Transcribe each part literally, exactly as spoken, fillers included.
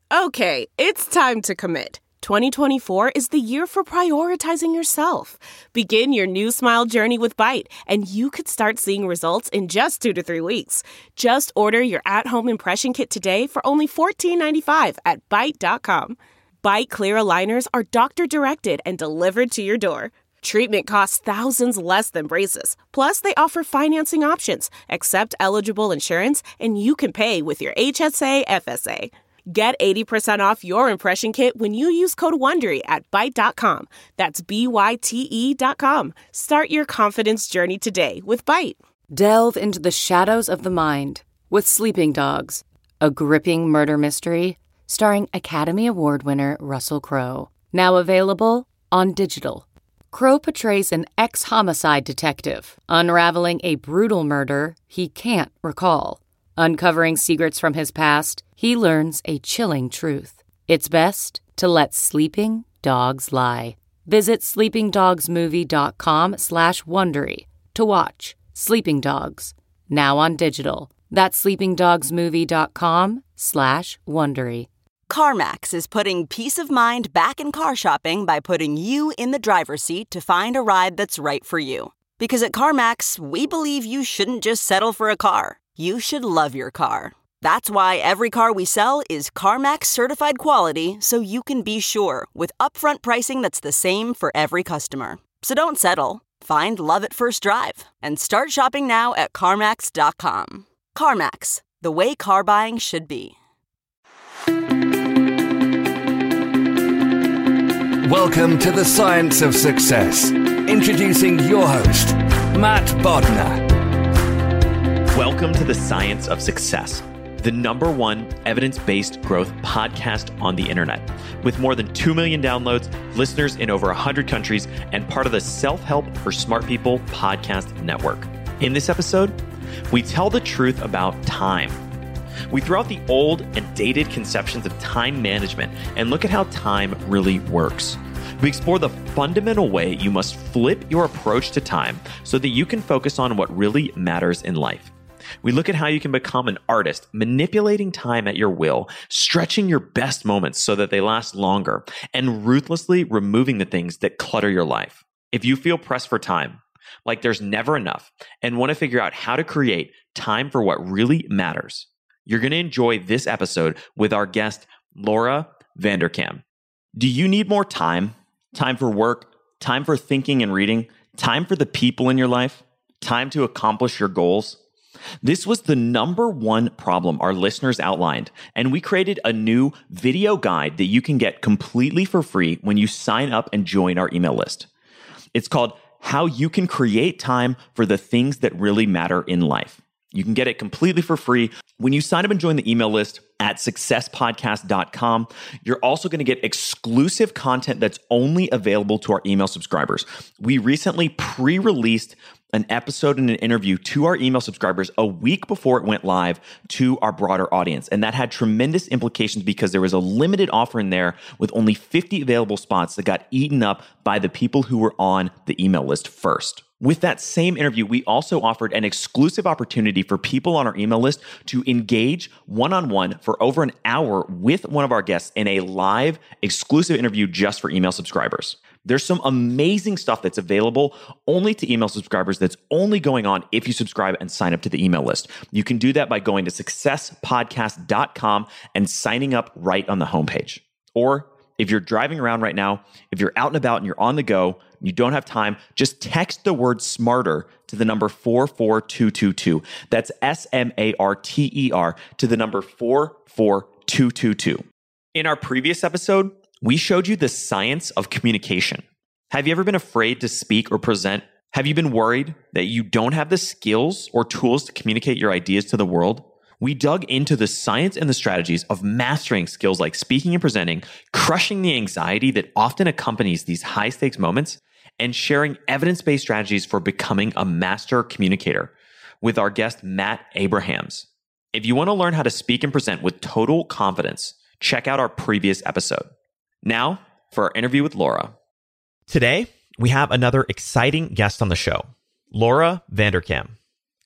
Okay, it's time to commit. twenty twenty-four is the year for prioritizing yourself. Begin your new smile journey with Byte, and you could start seeing results in just two to three weeks. Just order your at-home impression kit today for only fourteen ninety-five at byte dot com. Byte clear aligners are doctor-directed and delivered to your door. Treatment costs thousands less than braces. Plus, they offer financing options, accept eligible insurance, and you can pay with your H S A F S A. Get eighty percent off your impression kit when you use code WONDERY at byte dot com. That's B Y T E dot com. Start your confidence journey today with Byte. Delve into the shadows of the mind with Sleeping Dogs, a gripping murder mystery starring Academy Award winner Russell Crowe. Now available on digital. Crowe portrays an ex-homicide detective unraveling a brutal murder he can't recall. Uncovering secrets from his past, he learns a chilling truth. It's best to let sleeping dogs lie. Visit sleepingdogsmovie.com slash Wondery to watch Sleeping Dogs, now on digital. That's sleepingdogsmovie.com slash Wondery. CarMax is putting peace of mind back in car shopping by putting you in the driver's seat to find a ride that's right for you. Because at CarMax, we believe you shouldn't just settle for a car. You should love your car. That's why every car we sell is CarMax certified quality, so you can be sure with upfront pricing that's the same for every customer. So don't settle. Find love at first drive and start shopping now at CarMax dot com. CarMax, the way car buying should be. Welcome to the Science of Success. Introducing your host, Matt Bodnar. Welcome to the Science of Success, the number one evidence-based growth podcast on the internet. With more than two million downloads, listeners in over one hundred countries, and part of the Self-Help for Smart People podcast network. In this episode, we tell the truth about time. We throw out the old and dated conceptions of time management and look at how time really works. We explore the fundamental way you must flip your approach to time so that you can focus on what really matters in life. We look at how you can become an artist, manipulating time at your will, stretching your best moments so that they last longer, and ruthlessly removing the things that clutter your life. If you feel pressed for time, like there's never enough, and want to figure out how to create time for what really matters, you're going to enjoy this episode with our guest, Laura Vanderkam. Do you need more time? Time for work? Time for thinking and reading? Time for the people in your life? Time to accomplish your goals? This was the number one problem our listeners outlined, and we created a new video guide that you can get completely for free when you sign up and join our email list. It's called How You Can Create Time for the Things That Really Matter in Life. You can get it completely for free when you sign up and join the email list at success podcast dot com. You're also going to get exclusive content that's only available to our email subscribers. We recently pre-released an episode and an interview to our email subscribers a week before it went live to our broader audience. And that had tremendous implications because there was a limited offer in there with only fifty available spots that got eaten up by the people who were on the email list first. With that same interview, we also offered an exclusive opportunity for people on our email list to engage one-on-one for over an hour with one of our guests in a live exclusive interview just for email subscribers. There's some amazing stuff that's available only to email subscribers that's only going on if you subscribe and sign up to the email list. You can do that by going to success podcast dot com and signing up right on the homepage. Or if you're driving around right now, if you're out and about and you're on the go, and you don't have time, just text the word SMARTER to the number four four two two two. That's S M A R T E R to the number four four two two two. In our previous episode, we showed you the science of communication. Have you ever been afraid to speak or present? Have you been worried that you don't have the skills or tools to communicate your ideas to the world? We dug into the science and the strategies of mastering skills like speaking and presenting, crushing the anxiety that often accompanies these high-stakes moments, and sharing evidence-based strategies for becoming a master communicator with our guest, Matt Abrahams. If you want to learn how to speak and present with total confidence, check out our previous episode. Now, for our interview with Laura. Today, we have another exciting guest on the show, Laura Vanderkam.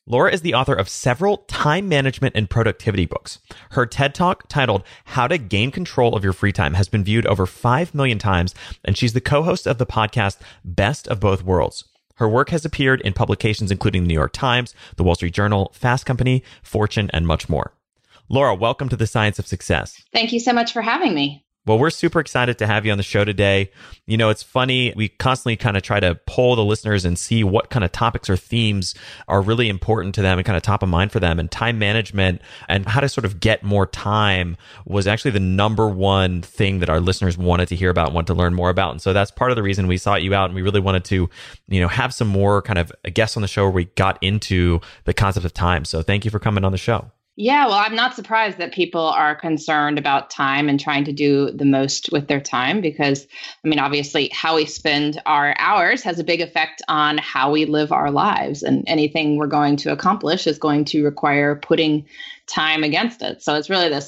Laura is the author of several time management and productivity books. Her TED Talk titled How to Gain Control of Your Free Time has been viewed over five million times, and she's the co-host of the podcast Best of Both Worlds. Her work has appeared in publications including the New York Times, the Wall Street Journal, Fast Company, Fortune, and much more. Laura, welcome to the Science of Success. Thank you so much for having me. Well, we're super excited to have you on the show today. You know, it's funny, we constantly kind of try to poll the listeners and see what kind of topics or themes are really important to them and kind of top of mind for them. And time management and how to sort of get more time was actually the number one thing that our listeners wanted to hear about, wanted to learn more about. And so that's part of the reason we sought you out. And we really wanted to, you know, have some more kind of guests on the show where we got into the concept of time. So thank you for coming on the show. Yeah, well, I'm not surprised that people are concerned about time and trying to do the most with their time because, I mean, obviously, how we spend our hours has a big effect on how we live our lives. And anything we're going to accomplish is going to require putting time against it. So it's really this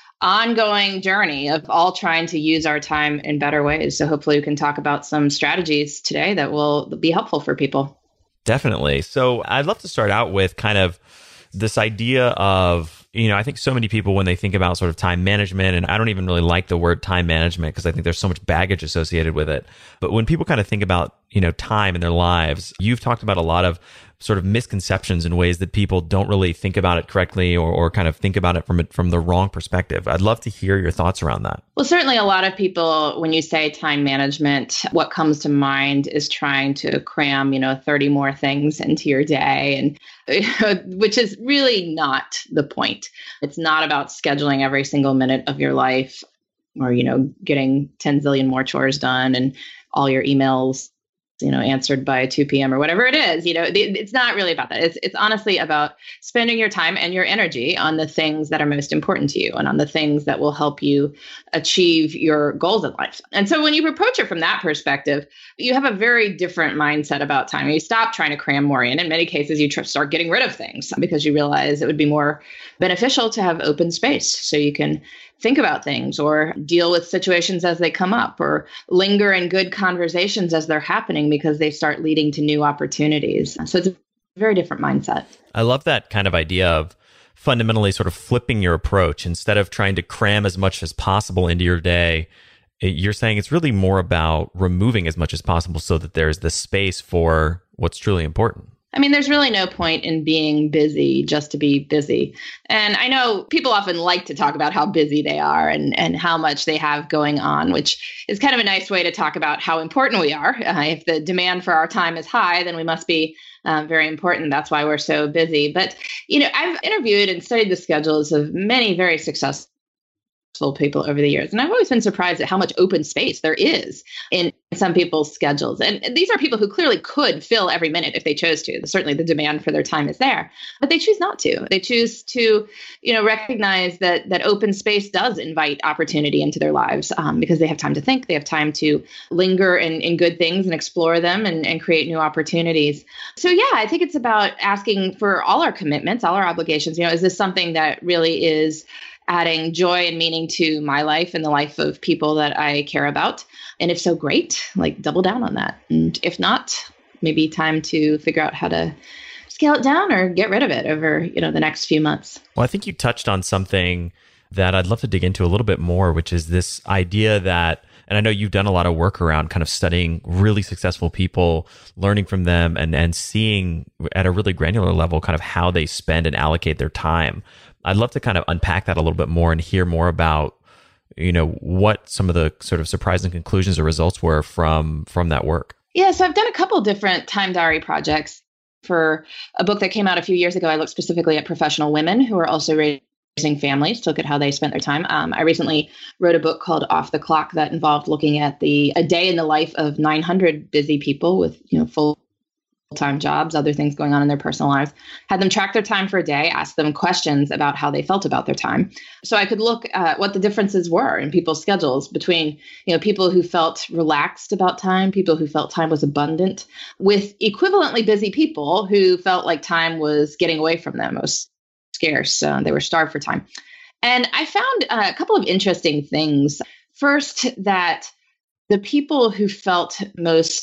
ongoing journey of all trying to use our time in better ways. So hopefully we can talk about some strategies today that will be helpful for people. Definitely. So I'd love to start out with kind of this idea of, you know, I think so many people when they think about sort of time management, and I don't even really like the word time management because I think there's so much baggage associated with it. But when people kind of think about, you know, time in their lives, you've talked about a lot of sort of misconceptions in ways that people don't really think about it correctly or, or kind of think about it from it from the wrong perspective. I'd love to hear your thoughts around that. Well, certainly a lot of people, when you say time management, what comes to mind is trying to cram, you know, thirty more things into your day, and which is really not the point. It's not about scheduling every single minute of your life or, you know, getting ten zillion more chores done and all your emails, you know, answered by two p.m. or whatever it is. You know, it's not really about that. It's it's honestly about spending your time and your energy on the things that are most important to you and on the things that will help you achieve your goals in life. And so when you approach it from that perspective, you have a very different mindset about time. You stop trying to cram more in. In many cases, you tr- start getting rid of things because you realize it would be more beneficial to have open space so you can think about things or deal with situations as they come up or linger in good conversations as they're happening because they start leading to new opportunities. So it's a very different mindset. I love that kind of idea of fundamentally sort of flipping your approach. Instead of trying to cram as much as possible into your day, you're saying it's really more about removing as much as possible so that there's the space for what's truly important. I mean, there's really no point in being busy just to be busy. And I know people often like to talk about how busy they are and, and how much they have going on, which is kind of a nice way to talk about how important we are. Uh, if the demand for our time is high, then we must be um, very important. That's why we're so busy. But, you know, I've interviewed and studied the schedules of many very successful people over the years. And I've always been surprised at how much open space there is in some people's schedules. And these are people who clearly could fill every minute if they chose to. Certainly the demand for their time is there, but they choose not to. They choose to, you know, recognize that that open space does invite opportunity into their lives um, because they have time to think, they have time to linger in, in good things and explore them and, and create new opportunities. So yeah, I think it's about asking for all our commitments, all our obligations. You know, is this something that really is adding joy and meaning to my life and the life of people that I care about? And if so, great, like double down on that. And if not, maybe time to figure out how to scale it down or get rid of it over, you know, the next few months. Well, I think you touched on something that I'd love to dig into a little bit more, which is this idea that, and I know you've done a lot of work around kind of studying really successful people, learning from them and, and seeing at a really granular level kind of how they spend and allocate their time. I'd love to kind of unpack that a little bit more and hear more about, you know, what some of the sort of surprising conclusions or results were from from that work. Yeah, so I've done a couple different time diary projects. For a book that came out a few years ago, I looked specifically at professional women who are also raising families to look at how they spent their time. Um, I recently wrote a book called Off the Clock that involved looking at the a day in the life of nine hundred busy people with, you know, full time jobs, other things going on in their personal lives, had them track their time for a day, ask them questions about how they felt about their time. So I could look at what the differences were in people's schedules between, you know, people who felt relaxed about time, people who felt time was abundant, with equivalently busy people who felt like time was getting away from them. It was scarce. Uh, they were starved for time. And I found uh, a couple of interesting things. First, that the people who felt most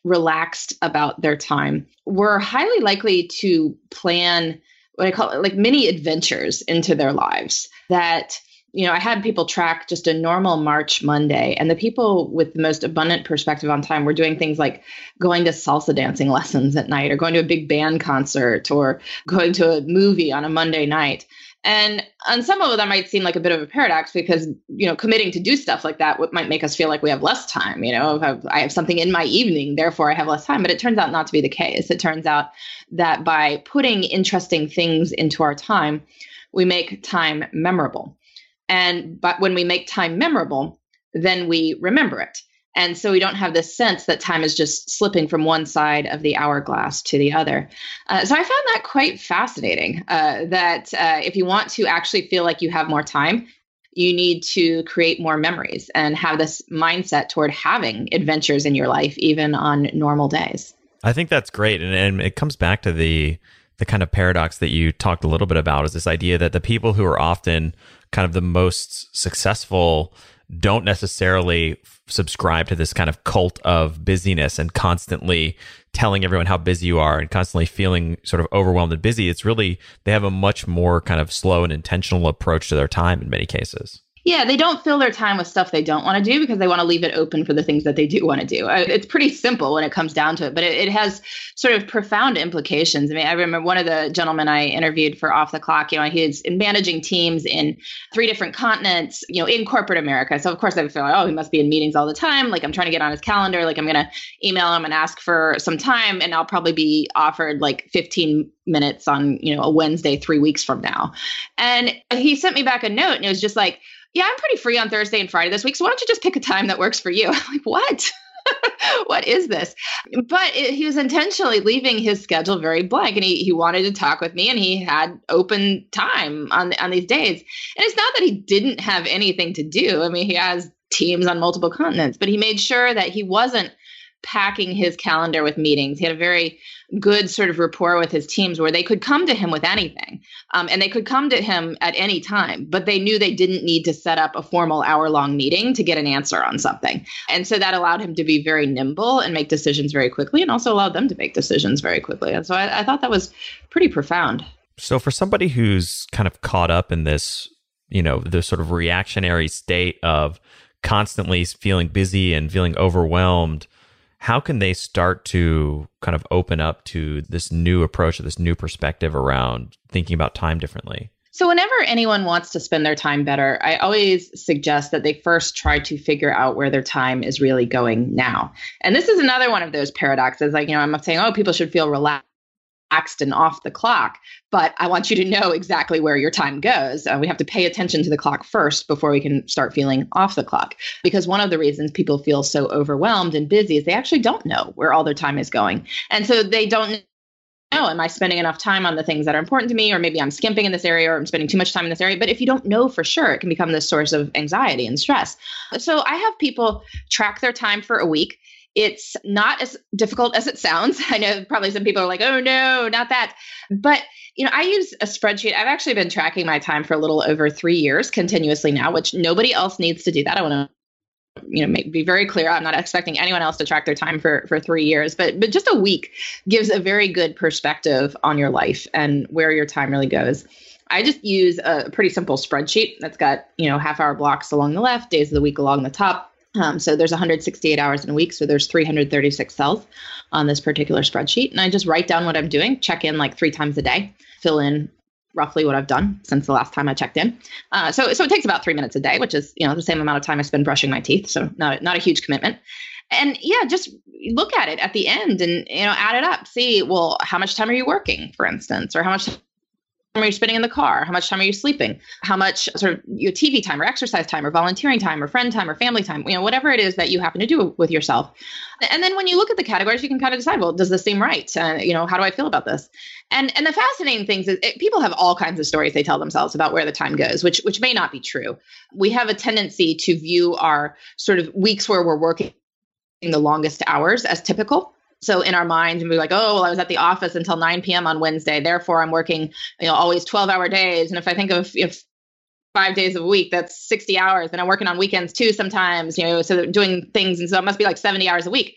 relaxed about their time were highly likely to plan what I call it, like mini adventures into their lives. That, you know, I had people track just a normal March Monday, and the people with the most abundant perspective on time were doing things like going to salsa dancing lessons at night, or going to a big band concert, or going to a movie on a Monday night. And on some level, that might seem like a bit of a paradox because, you know, committing to do stuff like that might make us feel like we have less time. You know, if I've, I have something in my evening, therefore I have less time. But it turns out not to be the case. It turns out that by putting interesting things into our time, we make time memorable. And but when we make time memorable, then we remember it. And so we don't have this sense that time is just slipping from one side of the hourglass to the other. Uh, so I found that quite fascinating, uh, that uh, if you want to actually feel like you have more time, you need to create more memories and have this mindset toward having adventures in your life, even on normal days. I think that's great. And, and it comes back to the the kind of paradox that you talked a little bit about, is this idea that the people who are often kind of the most successful don't necessarily subscribe to this kind of cult of busyness and constantly telling everyone how busy you are and constantly feeling sort of overwhelmed and busy. It's really, they have a much more kind of slow and intentional approach to their time in many cases. Yeah, they don't fill their time with stuff they don't want to do because they want to leave it open for the things that they do want to do. It's pretty simple when it comes down to it, but it, it has sort of profound implications. I mean, I remember one of the gentlemen I interviewed for Off the Clock, you know, he's managing teams in three different continents, you know, in corporate America. So of course I feel like, oh, he must be in meetings all the time. Like I'm trying to get on his calendar. Like I'm going to email him and ask for some time, and I'll probably be offered like fifteen minutes on, you know, a Wednesday, three weeks from now. And he sent me back a note, and it was just like, yeah, I'm pretty free on Thursday and Friday this week. So why don't you just pick a time that works for you? I'm like, what? What is this? But it, he was intentionally leaving his schedule very blank, and he he wanted to talk with me, and he had open time on on these days. And it's not that he didn't have anything to do. I mean, he has teams on multiple continents, but he made sure that he wasn't packing his calendar with meetings. He had a very good sort of rapport with his teams where they could come to him with anything, um, and they could come to him at any time, but they knew they didn't need to set up a formal hour-long meeting to get an answer on something. And so that allowed him to be very nimble and make decisions very quickly, and also allowed them to make decisions very quickly. And so I, I thought that was pretty profound. So for somebody who's kind of caught up in this, you know, the sort of reactionary state of constantly feeling busy and feeling overwhelmed, how can they start to kind of open up to this new approach or this new perspective around thinking about time differently? So whenever anyone wants to spend their time better, I always suggest that they first try to figure out where their time is really going now. And this is another one of those paradoxes. Like, you know, I'm not saying, oh, people should feel relaxed and off the clock, but I want you to know exactly where your time goes. Uh, we have to pay attention to the clock first before we can start feeling off the clock. Because one of the reasons people feel so overwhelmed and busy is they actually don't know where all their time is going. And so they don't know, am I spending enough time on the things that are important to me? Or maybe I'm skimping in this area, or I'm spending too much time in this area. But if you don't know for sure, it can become this source of anxiety and stress. So I have people track their time for a week. It's not as difficult as it sounds. I know probably some people are like, oh, no, not that. But, you know, I use a spreadsheet. I've actually been tracking my time for a little over three years continuously now, which nobody else needs to do that. I want to, you know, make, be very clear. I'm not expecting anyone else to track their time for, for three years, but, but just a week gives a very good perspective on your life and where your time really goes. I just use a pretty simple spreadsheet that's got, you know, half hour blocks along the left, days of the week along the top. Um, so there's one hundred sixty-eight hours in a week. So there's three hundred thirty-six cells on this particular spreadsheet. And I just write down what I'm doing, check in like three times a day, fill in roughly what I've done since the last time I checked in. Uh, so, so it takes about three minutes a day, which is, you know, the same amount of time I spend brushing my teeth. So not, not a huge commitment. And yeah, just look at it at the end and, you know, add it up. See, well, how much time are you working, for instance, or how much time are you spending in the car? How much time are you sleeping? How much sort of your T V time or exercise time or volunteering time or friend time or family time, you know, whatever it is that you happen to do with yourself. And then when you look at the categories, you can kind of decide, well, does this seem right? Uh, you know, how do I feel about this? And and the fascinating things is it, people have all kinds of stories they tell themselves about where the time goes, which which may not be true. We have a tendency to view our sort of weeks where we're working the longest hours as typical. So in our minds, and we're like, oh, well, I was at the office until nine p.m. on Wednesday. Therefore, I'm working, you know, always twelve hour days. And if I think of you know, five days a week, that's sixty hours. And I'm working on weekends too sometimes, you know, so doing things. And so it must be like seventy hours a week.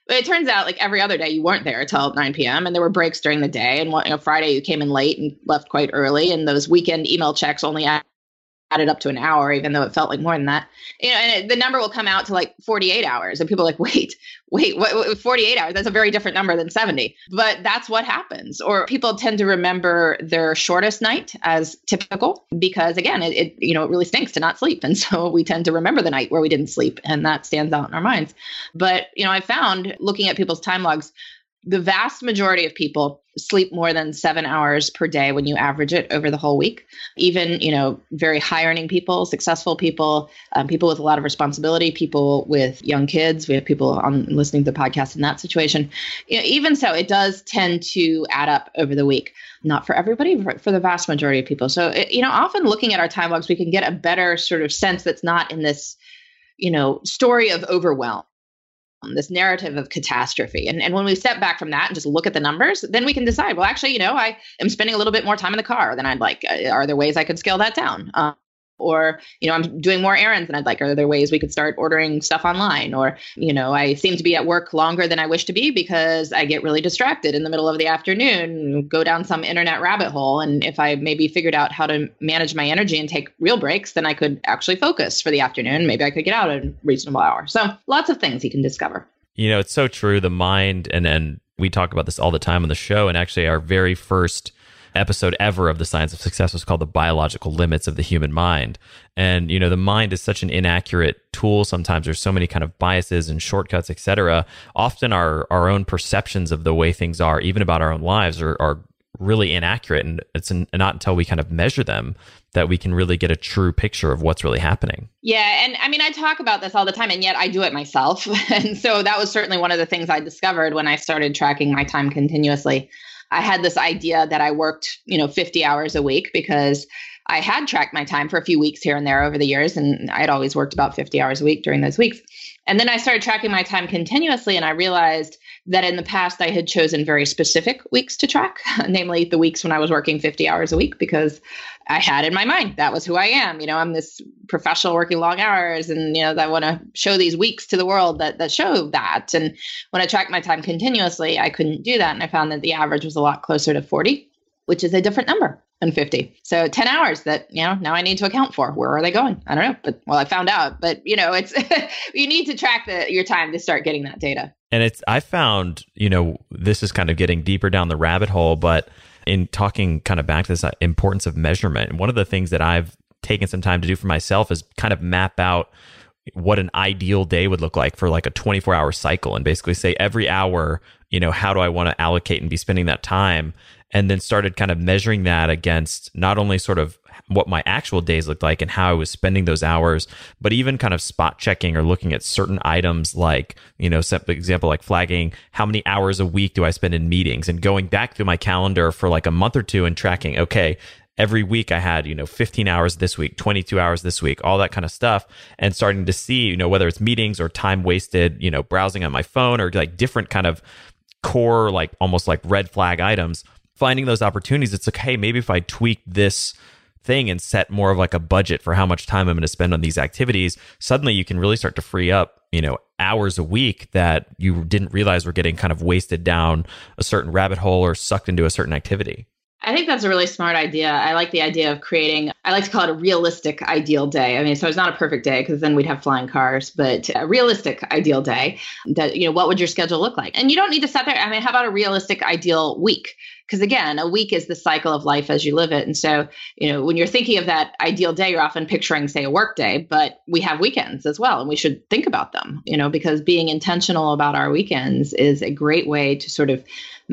it turns out like every other day you weren't there till nine p.m. and there were breaks during the day. And you know, Friday you came in late and left quite early. And those weekend email checks only added up to an hour, even though it felt like more than that. You know, and it, the number will come out to like forty-eight hours. And people are like, wait, wait, what, what, forty-eight hours? That's a very different number than seventy. But that's what happens. Or people tend to remember their shortest night as typical because, again, it, it you know, it really stinks to not sleep. And so we tend to remember the night where we didn't sleep, and that stands out in our minds. But, you know, I found looking at people's time logs, the vast majority of people sleep more than seven hours per day when you average it over the whole week. Even, you know, very high earning people, successful people, um, people with a lot of responsibility, people with young kids. We have people on listening to the podcast in that situation. You know, even so, it does tend to add up over the week. Not for everybody, but for the vast majority of people. So, it, you know, often looking at our time logs, we can get a better sort of sense that's not in this, you know, story of overwhelm, this narrative of catastrophe. And, and when we step back from that and just look at the numbers, then we can decide, well, actually, you know, I am spending a little bit more time in the car than I'd like. Are there ways I could scale that down? Um, or, you know, I'm doing more errands than I'd like. Are there ways we could start ordering stuff online? Or, you know, I seem to be at work longer than I wish to be because I get really distracted in the middle of the afternoon, go down some internet rabbit hole. And if I maybe figured out how to manage my energy and take real breaks, then I could actually focus for the afternoon. Maybe I could get out at a reasonable hour. So lots of things you can discover. You know, it's so true. The mind, and and we talk about this all the time on the show. And actually, our very first episode ever of The Science of Success was called The Biological Limits of the Human Mind. And, you know, the mind is such an inaccurate tool. Sometimes there's so many kind of biases and shortcuts, et cetera. Often our, our own perceptions of the way things are, even about our own lives, are, are really inaccurate. And it's an, not until we kind of measure them that we can really get a true picture of what's really happening. Yeah. And I mean, I talk about this all the time, and yet I do it myself. And so that was certainly one of the things I discovered when I started tracking my time continuously. I had this idea that I worked, you know, fifty hours a week because I had tracked my time for a few weeks here and there over the years. And I had always worked about fifty hours a week during those weeks. And then I started tracking my time continuously, and I realized that in the past I had chosen very specific weeks to track, namely the weeks when I was working fifty hours a week, because I had in my mind that was who I am. You know, I'm this professional working long hours, and, you know, I want to show these weeks to the world that that show that. And when I tracked my time continuously, I couldn't do that. And I found that the average was a lot closer to forty, which is a different number than fifty. So ten hours that, you know, now I need to account for. Where are they going? I don't know. But, well, I found out. But, you know, it's you need to track the, your time to start getting that data. And it's, I found, you know, this is kind of getting deeper down the rabbit hole, but in talking kind of back to this importance of measurement, one of the things that I've taken some time to do for myself is kind of map out what an ideal day would look like for like a twenty-four hour cycle, and basically say every hour, you know, how do I want to allocate and be spending that time? And then started kind of measuring that against not only sort of what my actual days looked like and how I was spending those hours, but even kind of spot checking or looking at certain items like, you know, for example, like flagging how many hours a week do I spend in meetings, and going back through my calendar for like a month or two and tracking, okay, every week I had, you know, fifteen hours this week, twenty-two hours this week, all that kind of stuff. And starting to see, you know, whether it's meetings or time wasted, you know, browsing on my phone or like different kind of core, like almost like red flag items, finding those opportunities. It's like, hey, maybe if I tweak this thing and set more of like a budget for how much time I'm going to spend on these activities, suddenly you can really start to free up, you know, hours a week that you didn't realize were getting kind of wasted down a certain rabbit hole or sucked into a certain activity. I think that's a really smart idea. I like the idea of creating, I like to call it a realistic ideal day. I mean, so it's not a perfect day because then we'd have flying cars, but a realistic ideal day that, you know, what would your schedule look like? And you don't need to set there. I mean, how about a realistic ideal week? Because again, a week is the cycle of life as you live it. And so, you know, when you're thinking of that ideal day, you're often picturing, say, a work day, but we have weekends as well. And we should think about them, you know, because being intentional about our weekends is a great way to sort of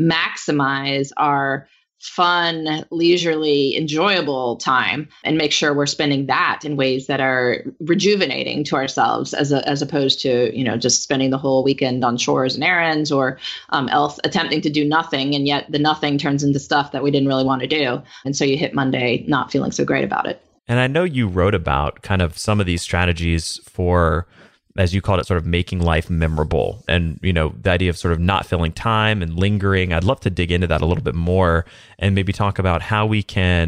maximize our fun, leisurely, enjoyable time and make sure we're spending that in ways that are rejuvenating to ourselves as a, as opposed to, you know, just spending the whole weekend on chores and errands or um, else attempting to do nothing. And yet the nothing turns into stuff that we didn't really want to do. And so you hit Monday not feeling so great about it. And I know you wrote about kind of some of these strategies for, as you called it, sort of making life memorable, and, you know, the idea of sort of not filling time and lingering. I'd love to dig into that a little bit more and maybe talk about how we can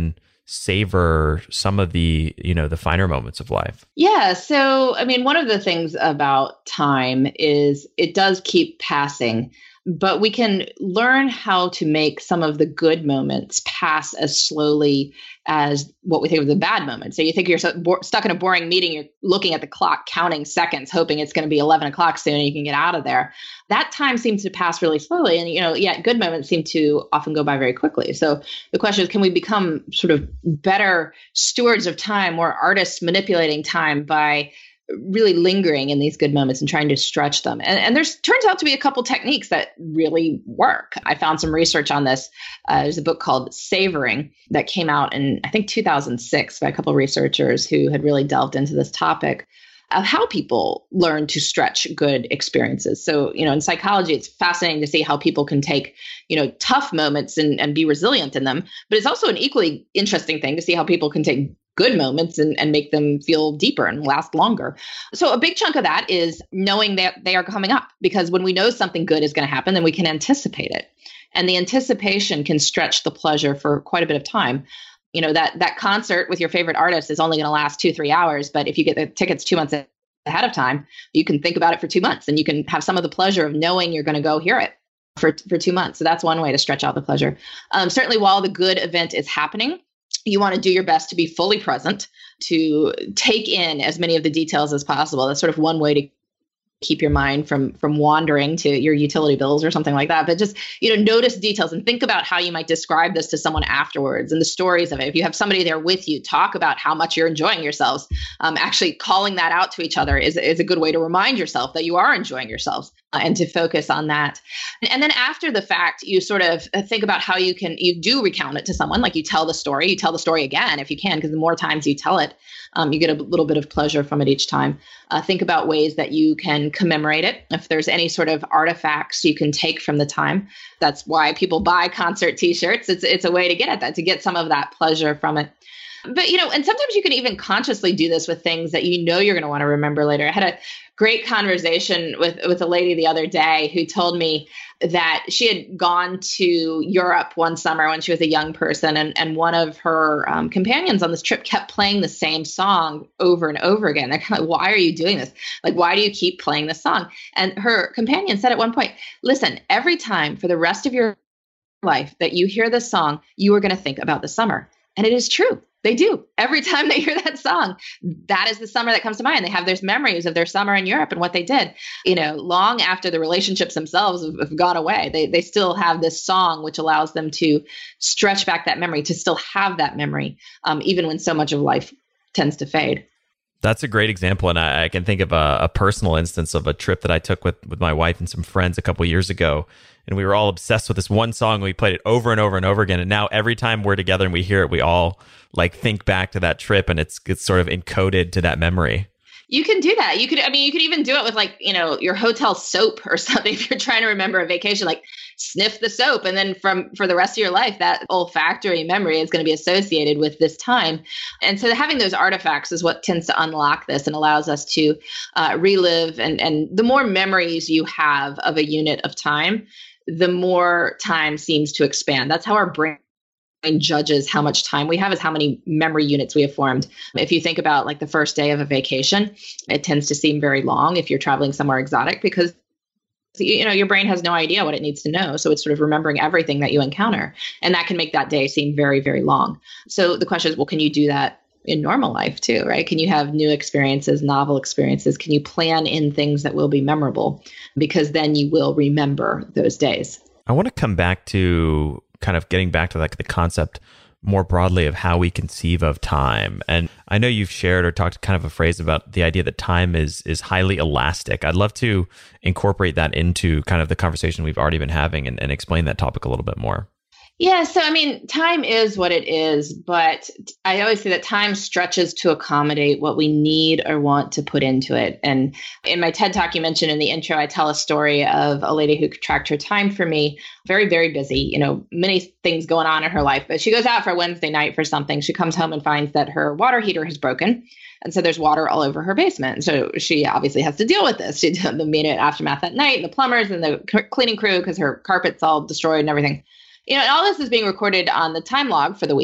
savor some of the, you know, the finer moments of life? Yeah. So, I mean, one of the things about time is it does keep passing, but we can learn how to make some of the good moments pass as slowly as what we think of the bad moments. So you think you're so bo- stuck in a boring meeting, you're looking at the clock, counting seconds, hoping it's going to be eleven o'clock soon and you can get out of there. That time seems to pass really slowly. And, you know, yet good moments seem to often go by very quickly. So the question is, can we become sort of better stewards of time, more artists manipulating time by really lingering in these good moments and trying to stretch them? And, and there's turns out to be a couple techniques that really work. I found some research on this. Uh, there's a book called Savoring that came out in, I think, two thousand six by a couple of researchers who had really delved into this topic of how people learn to stretch good experiences. So, you know, in psychology, it's fascinating to see how people can take, you know, tough moments and, and be resilient in them. But it's also an equally interesting thing to see how people can take good moments and, and make them feel deeper and last longer. So a big chunk of that is knowing that they are coming up, because when we know something good is going to happen, then we can anticipate it. And the anticipation can stretch the pleasure for quite a bit of time. You know, that that concert with your favorite artist is only going to last two, three hours. But if you get the tickets two months ahead of time, you can think about it for two months and you can have some of the pleasure of knowing you're going to go hear it for, for two months. So that's one way to stretch out the pleasure. Um, certainly while the good event is happening, you want to do your best to be fully present, to take in as many of the details as possible. That's sort of one way to keep your mind from from wandering to your utility bills or something like that. But just, you know, notice details and think about how you might describe this to someone afterwards and the stories of it. If you have somebody there with you, talk about how much you're enjoying yourselves. Um, actually calling that out to each other is, is a good way to remind yourself that you are enjoying yourselves uh, and to focus on that. And, and then after the fact, you sort of think about how you can, you do recount it to someone, like you tell the story, you tell the story again if you can, because the more times you tell it, Um, you get a little bit of pleasure from it each time. Uh, think about ways that you can commemorate it. If there's any sort of artifacts you can take from the time, that's why people buy concert T-shirts. It's it's a way to get at that, to get some of that pleasure from it. But, you know, and sometimes you can even consciously do this with things that you know you're going to want to remember later. I had a great conversation with, with a lady the other day who told me that she had gone to Europe one summer when she was a young person, and, and one of her um, companions on this trip kept playing the same song over and over again. They're kind of like, why are you doing this? Like, why do you keep playing this song? And her companion said at one point, listen, every time for the rest of your life that you hear this song, you are going to think about the summer. And it is true. They do. Every time they hear that song, that is the summer that comes to mind. They have those memories of their summer in Europe and what they did. You know, long after the relationships themselves have, have gone away, they they still have this song, which allows them to stretch back that memory, to still have that memory, um, even when so much of life tends to fade. That's a great example. And I, I can think of a, a personal instance of a trip that I took with, with my wife and some friends a couple of years ago. And we were all obsessed with this one song. We played it over and over and over again. And now every time we're together and we hear it, we all like think back to that trip, and it's it's sort of encoded to that memory. You can do that. You could, I mean, you could even do it with like, you know, your hotel soap or something. If you're trying to remember a vacation, like sniff the soap. And then from, for the rest of your life, that olfactory memory is going to be associated with this time. And so having those artifacts is what tends to unlock this and allows us to uh, relive. And, and the more memories you have of a unit of time, the more time seems to expand. That's how our brain judges how much time we have, is how many memory units we have formed. If you think about like the first day of a vacation, it tends to seem very long if you're traveling somewhere exotic, because you know your brain has no idea what it needs to know. So it's sort of remembering everything that you encounter. And that can make that day seem very, very long. So the question is, well, can you do that in normal life too, right? Can you have new experiences, novel experiences? Can you plan in things that will be memorable? Because then you will remember those days. I want to come back to kind of getting back to like the concept more broadly of how we conceive of time. And I know you've shared or talked kind of a phrase about the idea that time is is highly elastic. I'd love to incorporate that into kind of the conversation we've already been having and, and explain that topic a little bit more. Yeah. So, I mean, time is what it is, but I always say that time stretches to accommodate what we need or want to put into it. And in my TED Talk, you mentioned in the intro, I tell a story of a lady who tracked her time for me, very, very busy, you know, many things going on in her life, but she goes out for a Wednesday night for something. She comes home and finds that her water heater has broken. And so there's water all over her basement. So she obviously has to deal with this. She did the immediate aftermath that night, and the plumbers and the cleaning crew, because her carpet's all destroyed and everything. You know, and all this is being recorded on the time log for the week.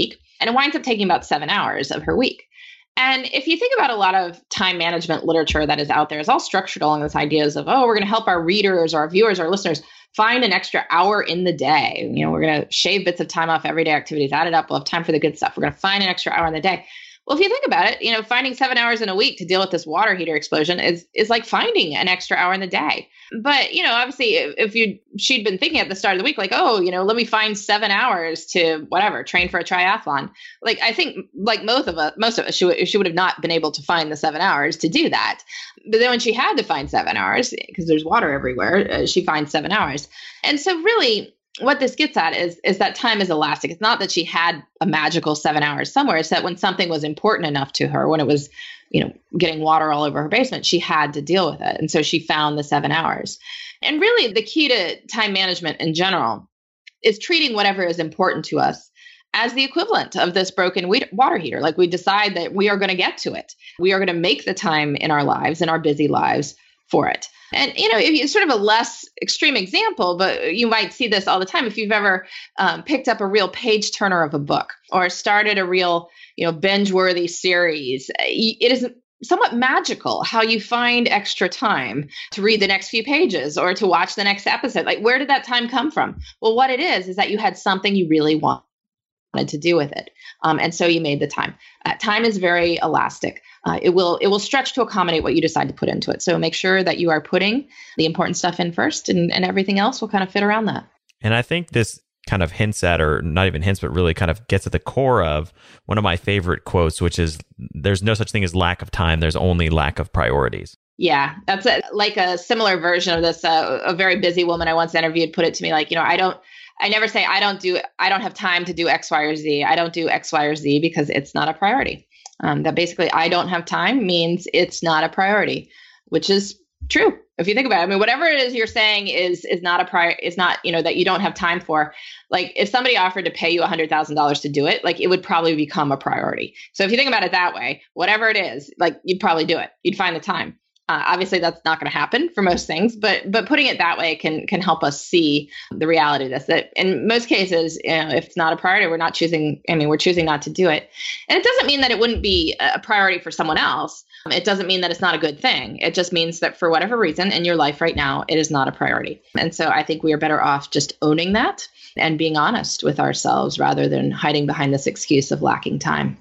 And it winds up taking about seven hours of her week. And if you think about a lot of time management literature that is out there, it's all structured along these ideas of, oh, we're going to help our readers or our viewers, our listeners find an extra hour in the day. You know, we're going to shave bits of time off everyday activities, add it up. We'll have time for the good stuff. We're going to find an extra hour in the day. Well, if you think about it, you know, finding seven hours in a week to deal with this water heater explosion is is like finding an extra hour in the day. But, you know, obviously, if, if you she'd been thinking at the start of the week, like, oh, you know, let me find seven hours to whatever, train for a triathlon. Like, I think like most of us, most of us, she, w- she would have not been able to find the seven hours to do that. But then when she had to find seven hours, because there's water everywhere, uh, she finds seven hours. And so really, what this gets at is, is that time is elastic. It's not that she had a magical seven hours somewhere. It's that when something was important enough to her, when it was, you know, getting water all over her basement, she had to deal with it. And so she found the seven hours. And really the key to time management in general is treating whatever is important to us as the equivalent of this broken water heater. Like, we decide that we are going to get to it. We are going to make the time in our lives, in our busy lives, for it. And, you know, it's sort of a less extreme example, but you might see this all the time. If you've ever um, picked up a real page turner of a book or started a real, you know, binge-worthy series, it is somewhat magical how you find extra time to read the next few pages or to watch the next episode. Like, where did that time come from? Well, what it is, is that you had something you really want. To do with it. Um, and so you made the time. Uh, time is very elastic. Uh, it will it will stretch to accommodate what you decide to put into it. So make sure that you are putting the important stuff in first, and, and everything else will kind of fit around that. And I think this kind of hints at, or not even hints, but really kind of gets at the core of one of my favorite quotes, which is, there's no such thing as lack of time. There's only lack of priorities. Yeah, that's a, like a similar version of this. Uh, a very busy woman I once interviewed put it to me like, you know, I don't, I never say I don't do, I don't have time to do X, Y, or Z. I don't do X, Y, or Z because it's not a priority. Um, that basically I don't have time means it's not a priority, which is true. If you think about it, I mean, whatever it is you're saying is is not a prior, is not, you know, that you don't have time for. Like, if somebody offered to pay you one hundred thousand dollars to do it, like, it would probably become a priority. So if you think about it that way, whatever it is, like, you'd probably do it. You'd find the time. Uh, obviously, that's not going to happen for most things, but but putting it that way can can help us see the reality of this. That in most cases, you know, if it's not a priority, we're not choosing. I mean, we're choosing not to do it, and it doesn't mean that it wouldn't be a priority for someone else. It doesn't mean that it's not a good thing. It just means that for whatever reason in your life right now, it is not a priority. And so I think we are better off just owning that and being honest with ourselves rather than hiding behind this excuse of lacking time.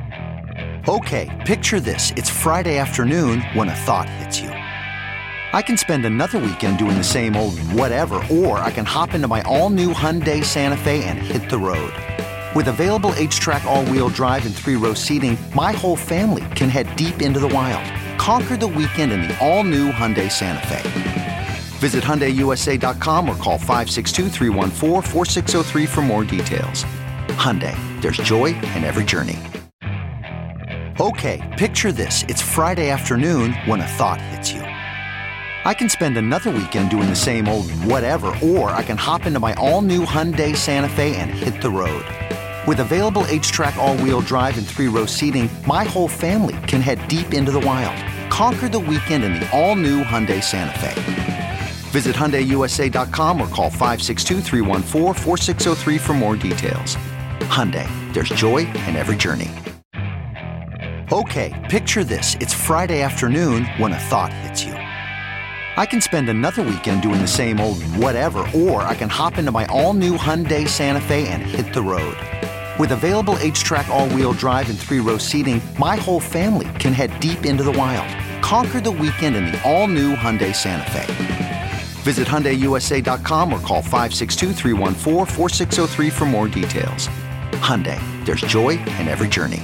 Okay, picture this. It's Friday afternoon when a thought hits you. I can spend another weekend doing the same old whatever, or I can hop into my all-new Hyundai Santa Fe and hit the road. With available H-Track all-wheel drive and three-row seating, my whole family can head deep into the wild. Conquer the weekend in the all-new Hyundai Santa Fe. Visit Hyundai U S A dot com or call five six two, three one four, four six zero three for more details. Hyundai, there's joy in every journey. Okay, picture this. It's Friday afternoon when a thought hits you. I can spend another weekend doing the same old whatever, or I can hop into my all-new Hyundai Santa Fe and hit the road. With available H-Track all-wheel drive and three-row seating, my whole family can head deep into the wild. Conquer the weekend in the all-new Hyundai Santa Fe. Visit Hyundai U S A dot com or call five six two, three one four, four six zero three for more details. Hyundai, there's joy in every journey. Okay, picture this. It's Friday afternoon when a thought hits you. I can spend another weekend doing the same old whatever, or I can hop into my all-new Hyundai Santa Fe and hit the road. With available H-Track all-wheel drive and three-row seating, my whole family can head deep into the wild. Conquer the weekend in the all-new Hyundai Santa Fe. Visit Hyundai U S A dot com or call five six two, three one four, four six zero three for more details. Hyundai, there's joy in every journey.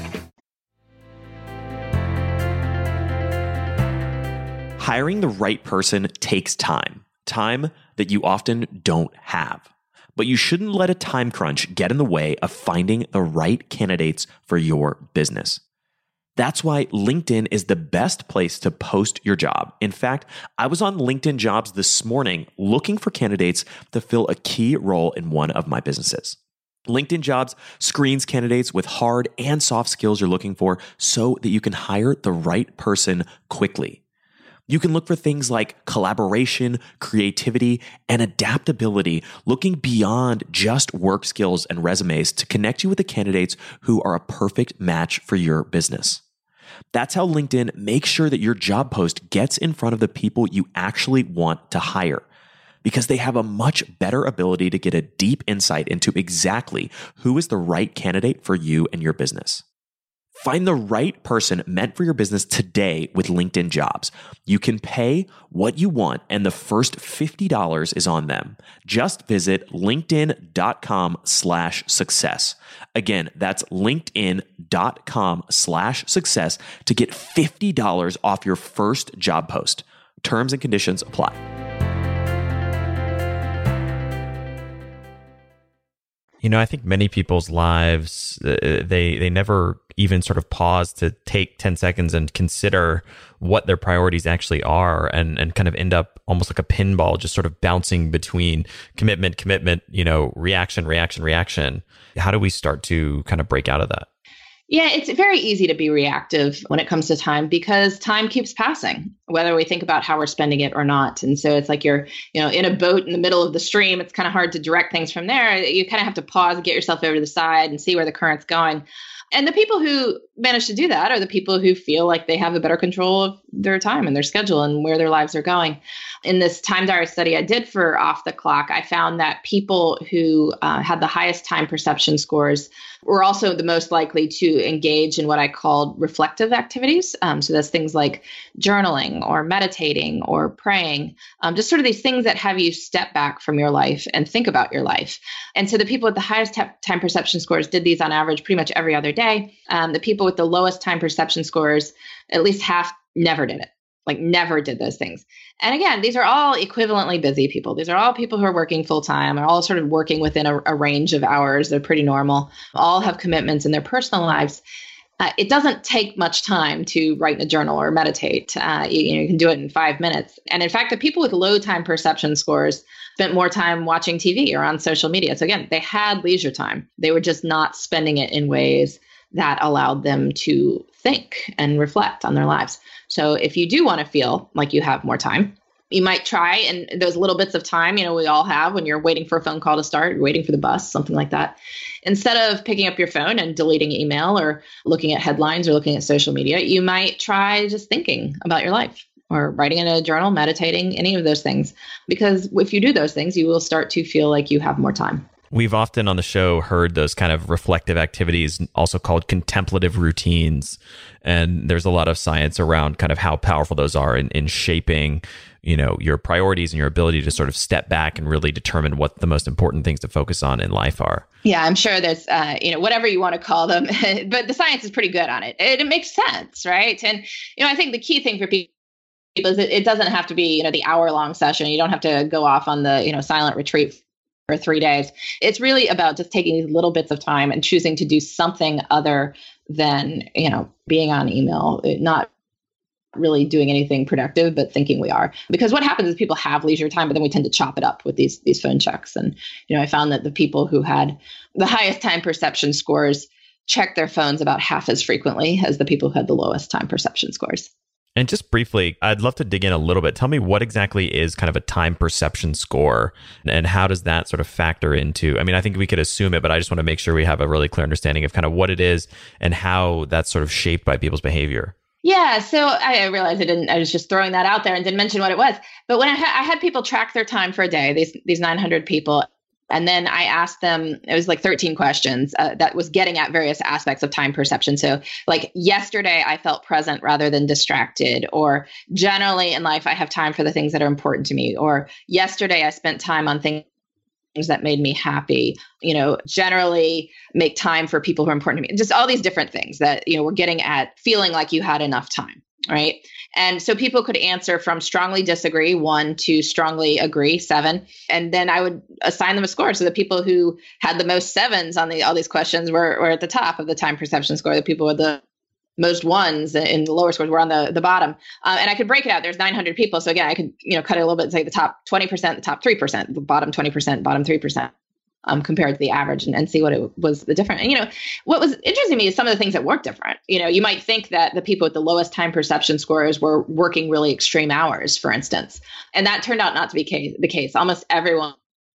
Hiring the right person takes time, time that you often don't have. But you shouldn't let a time crunch get in the way of finding the right candidates for your business. That's why LinkedIn is the best place to post your job. In fact, I was on LinkedIn Jobs this morning looking for candidates to fill a key role in one of my businesses. LinkedIn Jobs screens candidates with hard and soft skills you're looking for so that you can hire the right person quickly. You can look for things like collaboration, creativity, and adaptability, looking beyond just work skills and resumes to connect you with the candidates who are a perfect match for your business. That's how LinkedIn makes sure that your job post gets in front of the people you actually want to hire, because they have a much better ability to get a deep insight into exactly who is the right candidate for you and your business. Find the right person meant for your business today with LinkedIn Jobs. You can pay what you want, and the first fifty dollars is on them. Just visit linkedin.com slash success. Again, that's linkedin.com slash success to get fifty dollars off your first job post. Terms and conditions apply. You know, I think many people's lives, uh, they they never even sort of pause to take ten seconds and consider what their priorities actually are, and, and kind of end up almost like a pinball, just sort of bouncing between commitment, commitment, you know, reaction, reaction, reaction. How do we start to kind of break out of that? Yeah, it's very easy to be reactive when it comes to time because time keeps passing, whether we think about how we're spending it or not. And so it's like you're, you know, in a boat in the middle of the stream. It's kind of hard to direct things from there. You kind of have to pause and get yourself over to the side and see where the current's going. And the people who manage to do that are the people who feel like they have a better control of their time and their schedule and where their lives are going. In this time diary study I did for Off the Clock, I found that people who uh, had the highest time perception scores were also the most likely to engage in what I called reflective activities. Um, so that's things like journaling or meditating or praying, um, just sort of these things that have you step back from your life and think about your life. And so the people with the highest te- time perception scores did these on average pretty much every other day. Um, the people with the lowest time perception scores, at least half, never did it. Like never did those things. And again, these are all equivalently busy people. These are all people who are working full time, are all sort of working within a, a range of hours. They're pretty normal, all have commitments in their personal lives. Uh, it doesn't take much time to write in a journal or meditate. Uh, you, you know, you can do it in five minutes. And in fact, the people with low time perception scores spent more time watching T V or on social media. So again, they had leisure time. They were just not spending it in ways that allowed them to think and reflect on their lives. So if you do want to feel like you have more time, you might try, and those little bits of time, you know, we all have when you're waiting for a phone call to start, you're waiting for the bus, something like that. Instead of picking up your phone and deleting email or looking at headlines or looking at social media, you might try just thinking about your life or writing in a journal, meditating, any of those things. Because if you do those things, you will start to feel like you have more time. We've often on the show heard those kind of reflective activities, also called contemplative routines. And there's a lot of science around kind of how powerful those are in, in shaping, you know, your priorities and your ability to sort of step back and really determine what the most important things to focus on in life are. Yeah, I'm sure there's, uh, you know, whatever you want to call them, but the science is pretty good on it. It, it makes sense, right? And, you know, I think the key thing for people is it, it doesn't have to be, you know, the hour long session. You don't have to go off on the, you know, silent retreat for three days. It's really about just taking these little bits of time and choosing to do something other than, you know, being on email, not really doing anything productive, but thinking we are. Because what happens is people have leisure time, but then we tend to chop it up with these, these phone checks. And, you know, I found that the people who had the highest time perception scores checked their phones about half as frequently as the people who had the lowest time perception scores. And just briefly, I'd love to dig in a little bit. Tell me what exactly is kind of a time perception score, and how does that sort of factor into, I mean, I think we could assume it, but I just want to make sure we have a really clear understanding of kind of what it is and how that's sort of shaped by people's behavior. Yeah, so I realized I didn't, I was just throwing that out there and didn't mention what it was. But when I, ha- I had people track their time for a day, these these nine hundred people, and then I asked them, it was like thirteen questions uh, that was getting at various aspects of time perception. So like yesterday, I felt present rather than distracted, or generally in life, I have time for the things that are important to me, or yesterday, I spent time on things that made me happy, you know, generally make time for people who are important to me, just all these different things that, you know, we're getting at feeling like you had enough time. Right. And so people could answer from strongly disagree, one, to strongly agree, seven. And then I would assign them a score. So the people who had the most sevens on the all these questions were, were at the top of the time perception score. The people with the most ones in the lower scores were on the, the bottom. Uh, and I could break it out. There's nine hundred people. So again, I could, you know, cut it a little bit and say the top twenty percent, the top three percent, the bottom twenty percent, bottom three percent. um, compared to the average and, and see what it was the different. And, you know, what was interesting to me is some of the things that work different. You know, you might think that the people with the lowest time perception scores were working really extreme hours, for instance. And that turned out not to be case, the case. Almost everyone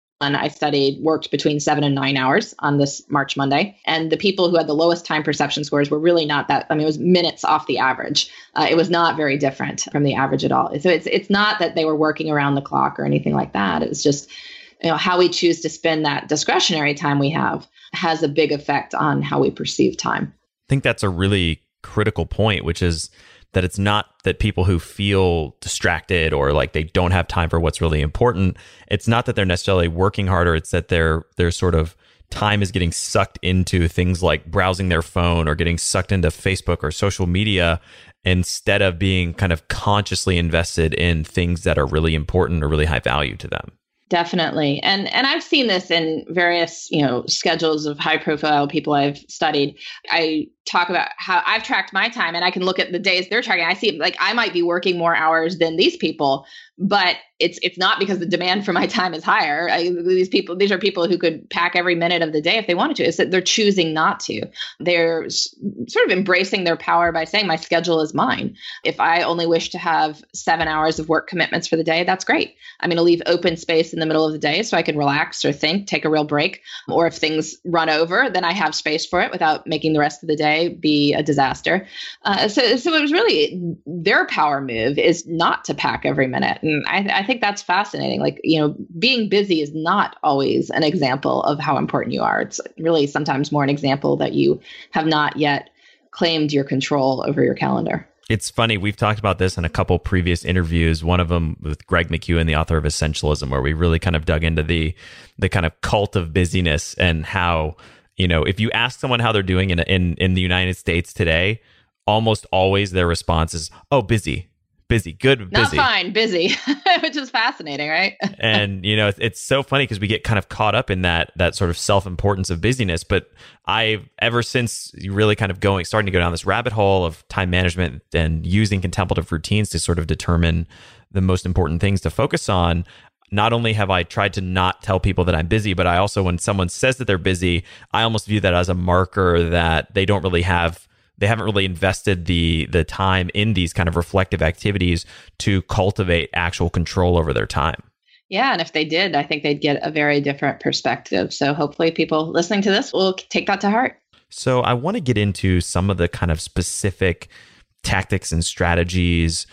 I studied worked between seven and nine hours on this March Monday. And the people who had the lowest time perception scores were really not that, I mean, it was minutes off the average. Uh, it was not very different from the average at all. So it's it's not that they were working around the clock or anything like that. It's just, you know, how we choose to spend that discretionary time we have has a big effect on how we perceive time. I think that's a really critical point, which is that it's not that people who feel distracted or like they don't have time for what's really important. It's not that they're necessarily working harder. It's that their their sort of time is getting sucked into things like browsing their phone or getting sucked into Facebook or social media instead of being kind of consciously invested in things that are really important or really high value to them. Definitely. And and I've seen this in various, you know, schedules of high profile people I've studied. I talk about how I've tracked my time and I can look at the days they're tracking. I see like I might be working more hours than these people, but it's it's not because the demand for my time is higher. I, these people, these are people who could pack every minute of the day if they wanted to. It's that they're choosing not to. They're s- sort of embracing their power by saying my schedule is mine. If I only wish to have seven hours of work commitments for the day, that's great. I'm going to leave open space in the middle of the day so I can relax or think, take a real break. Or if things run over, then I have space for it without making the rest of the day be a disaster. Uh, so, so it was really their power move is not to pack every minute. And I, I think that's fascinating. Like, you know, being busy is not always an example of how important you are. It's really sometimes more an example that you have not yet claimed your control over your calendar. It's funny. We've talked about this in a couple previous interviews, one of them with Greg McKeown, the author of Essentialism, where we really kind of dug into the the kind of cult of busyness and how, you know, if you ask someone how they're doing in in, in the United States today, almost always their response is, oh, busy. Busy, good, busy. Not fine, busy, which is fascinating, right? And, you know, it's, it's so funny because we get kind of caught up in that that sort of self-importance of busyness. But I've, ever since really kind of going, starting to go down this rabbit hole of time management and using contemplative routines to sort of determine the most important things to focus on, not only have I tried to not tell people that I'm busy, but I also, when someone says that they're busy, I almost view that as a marker that they don't really have They haven't really invested the the time in these kind of reflective activities to cultivate actual control over their time. Yeah. And if they did, I think they'd get a very different perspective. So hopefully people listening to this will take that to heart. So I want to get into some of the kind of specific tactics and strategies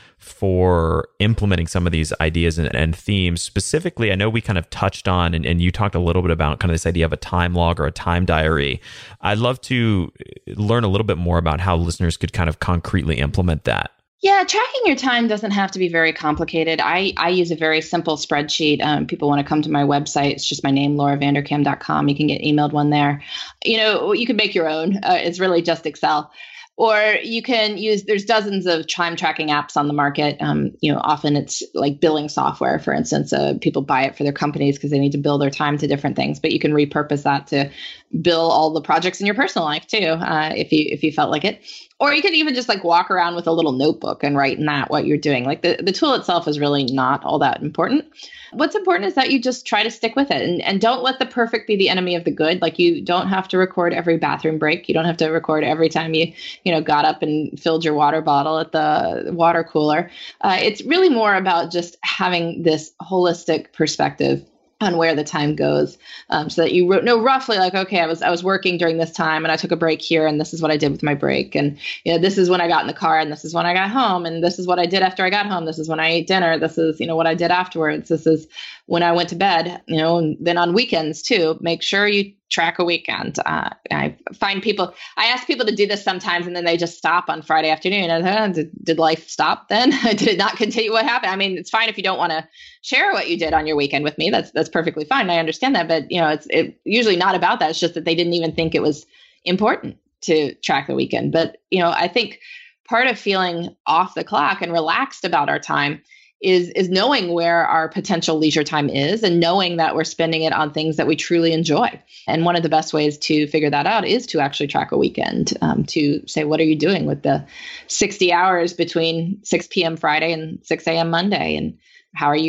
for implementing some of these ideas and, and themes. Specifically, I know we kind of touched on, and, and you talked a little bit about kind of this idea of a time log or a time diary. I'd love to learn a little bit more about how listeners could kind of concretely implement that. Yeah, tracking your time doesn't have to be very complicated. I, I use a very simple spreadsheet. Um, people want to come to my website. It's just my name, laura vanderkam dot com. You can get emailed one there. You know, you can make your own. Uh, it's really just Excel. Or you can use, there's dozens of time tracking apps on the market. Um, you know, often it's like billing software, for instance. Uh, people buy it for their companies because they need to bill their time to different things. But you can repurpose that to bill all the projects in your personal life too, uh, if you if you felt like it. Or you could even just like walk around with a little notebook and write in that what you're doing. Like the, the tool itself is really not all that important. What's important is that you just try to stick with it and, and don't let the perfect be the enemy of the good. Like you don't have to record every bathroom break. You don't have to record every time you, you know, got up and filled your water bottle at the water cooler. Uh, it's really more about just having this holistic perspective on where the time goes, um, so that you know roughly like, okay, I was I was working during this time and I took a break here and this is what I did with my break. And you know, this is when I got in the car and this is when I got home and this is what I did after I got home. This is when I ate dinner. This is, you know, what I did afterwards. This is when I went to bed, you know, and then on weekends too, make sure you track a weekend. Uh, I find people, I ask people to do this sometimes and then they just stop on Friday afternoon. And uh, did, did life stop then? Did it not continue? What happened? I mean, it's fine if you don't want to share what you did on your weekend with me. That's that's perfectly fine. I understand that. But, you know, it's it, usually not about that. It's just that they didn't even think it was important to track the weekend. But, you know, I think part of feeling off the clock and relaxed about our time is is knowing where our potential leisure time is and knowing that we're spending it on things that we truly enjoy. And one of the best ways to figure that out is to actually track a weekend, um, to say, what are you doing with the sixty hours between six p.m. Friday and six a.m. Monday? And how are you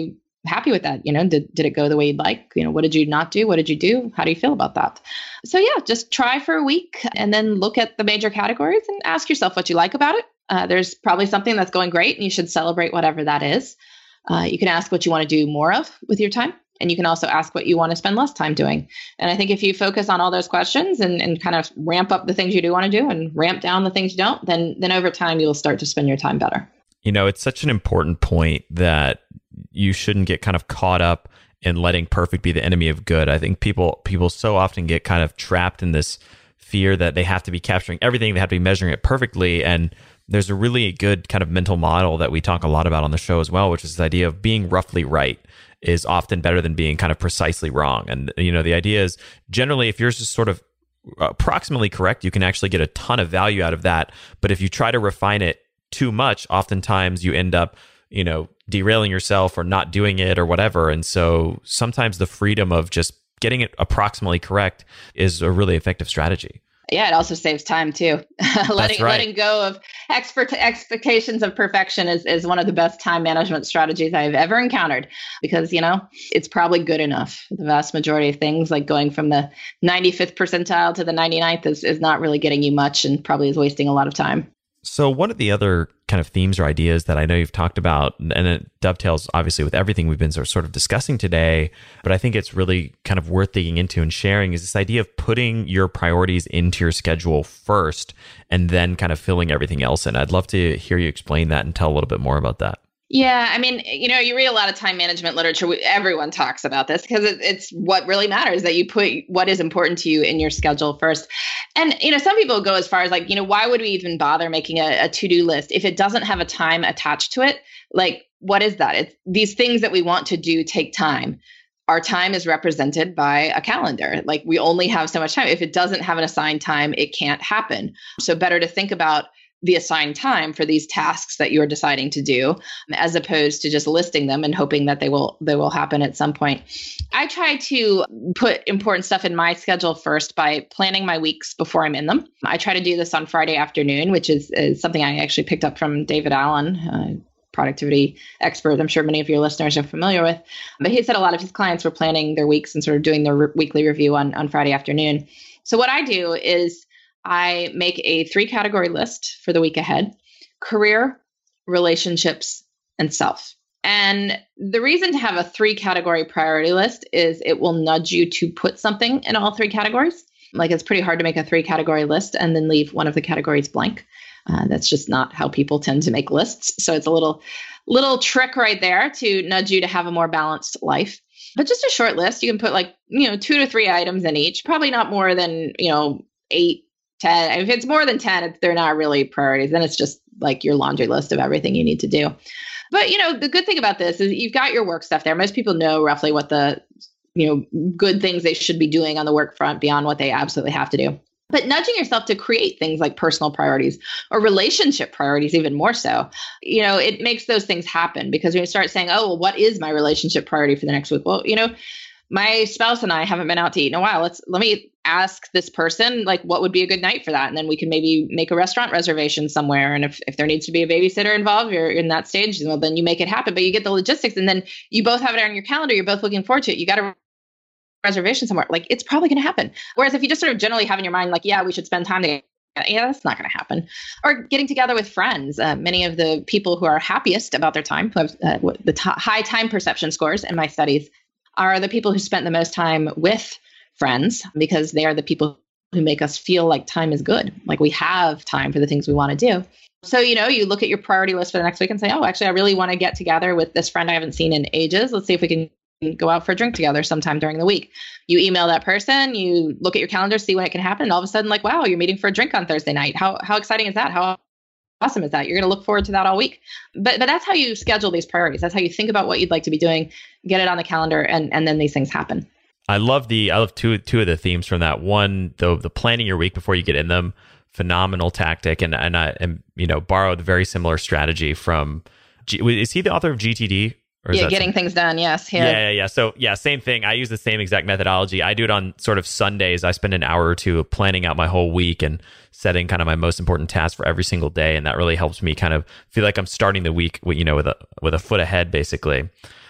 happy with that? You know, did, did it go the way you'd like? You know, what did you not do? What did you do? How do you feel about that? So yeah, just try for a week and then look at the major categories and ask yourself what you like about it. Uh, there's probably something that's going great and you should celebrate whatever that is. Uh, you can ask what you want to do more of with your time. And you can also ask what you want to spend less time doing. And I think if you focus on all those questions and, and kind of ramp up the things you do want to do and ramp down the things you don't, then then over time, you'll start to spend your time better. You know, it's such an important point that you shouldn't get kind of caught up in letting perfect be the enemy of good. I think people people so often get kind of trapped in this fear that they have to be capturing everything, they have to be measuring it perfectly. And there's a really good kind of mental model that we talk a lot about on the show as well, which is this idea of being roughly right is often better than being kind of precisely wrong. And, you know, the idea is generally if yours is sort of approximately correct, you can actually get a ton of value out of that. But if you try to refine it too much, oftentimes you end up, you know, derailing yourself or not doing it or whatever. And so sometimes the freedom of just getting it approximately correct is a really effective strategy. Yeah, it also saves time too. letting right. letting go of expert expectations of perfection is, is one of the best time management strategies I've ever encountered because, you know, it's probably good enough. The vast majority of things like going from the ninety-fifth percentile to the ninety-ninth is, is not really getting you much and probably is wasting a lot of time. So one of the other kind of themes or ideas that I know you've talked about, and it dovetails obviously with everything we've been sort of discussing today, but I think it's really kind of worth digging into and sharing, is this idea of putting your priorities into your schedule first and then kind of filling everything else in. I'd love to hear you explain that and tell a little bit more about that. Yeah, I mean, you know, you read a lot of time management literature. Everyone talks about this because it, it's what really matters, that you put what is important to you in your schedule first. And, you know, some people go as far as like, you know, why would we even bother making a, a to-do list if it doesn't have a time attached to it? Like, what is that? It's these things that we want to do take time. Our time is represented by a calendar. Like we only have so much time. If it doesn't have an assigned time, it can't happen. So better to think about the assigned time for these tasks that you're deciding to do, as opposed to just listing them and hoping that they will they will happen at some point. I try to put important stuff in my schedule first by planning my weeks before I'm in them. I try to do this on Friday afternoon, which is, is something I actually picked up from David Allen, uh, productivity expert I'm sure many of your listeners are familiar with. But he said a lot of his clients were planning their weeks and sort of doing their re- weekly review on, on Friday afternoon. So what I do is I make a three category list for the week ahead: career, relationships, and self. And the reason to have a three category priority list is it will nudge you to put something in all three categories. Like it's pretty hard to make a three category list and then leave one of the categories blank. Uh, that's just not how people tend to make lists. So it's a little, little trick right there to nudge you to have a more balanced life. But just a short list, you can put like, you know, two to three items in each, probably not more than, you know, eight, ten. If it's more than ten, they're not really priorities. Then it's just like your laundry list of everything you need to do. But, you know, the good thing about this is you've got your work stuff there. Most people know roughly what the, you know, good things they should be doing on the work front beyond what they absolutely have to do. But nudging yourself to create things like personal priorities or relationship priorities, even more so, you know, it makes those things happen. Because when you start saying, oh, well, what is my relationship priority for the next week? Well, you know, my spouse and I haven't been out to eat in a while. Let's let me ask this person, like, what would be a good night for that? And then we can maybe make a restaurant reservation somewhere. And if, if there needs to be a babysitter involved, you're in that stage, well, then you make it happen. But you get the logistics and then you both have it on your calendar. You're both looking forward to it. You got a reservation somewhere. Like, it's probably going to happen. Whereas if you just sort of generally have in your mind, like, yeah, we should spend time together. Yeah, that's not going to happen. Or getting together with friends. Uh, many of the people who are happiest about their time, who have uh, the t- high time perception scores in my studies, are the people who spent the most time with friends, because they are the people who make us feel like time is good. Like we have time for the things we want to do. So, you know, you look at your priority list for the next week and say, oh, actually, I really want to get together with this friend I haven't seen in ages. Let's see if we can go out for a drink together sometime during the week. You email that person, you look at your calendar, see when it can happen. And all of a sudden, like, wow, you're meeting for a drink on Thursday night. How how exciting is that? How awesome is that? You're going to look forward to that all week. But but that's how you schedule these priorities. That's how you think about what you'd like to be doing, get it on the calendar, and, and then these things happen. I love the I love two two of the themes from that. One, the the planning your week before you get in them, phenomenal tactic, and and I and you know borrowed a very similar strategy from. G, is he the author of G T D? Or yeah, getting something? Things done. Yes. Here. Yeah, yeah, yeah. So yeah, same thing. I use the same exact methodology. I do it on sort of Sundays. I spend an hour or two planning out my whole week and setting kind of my most important tasks for every single day, and that really helps me kind of feel like I'm starting the week, you know, with a with a foot ahead, basically.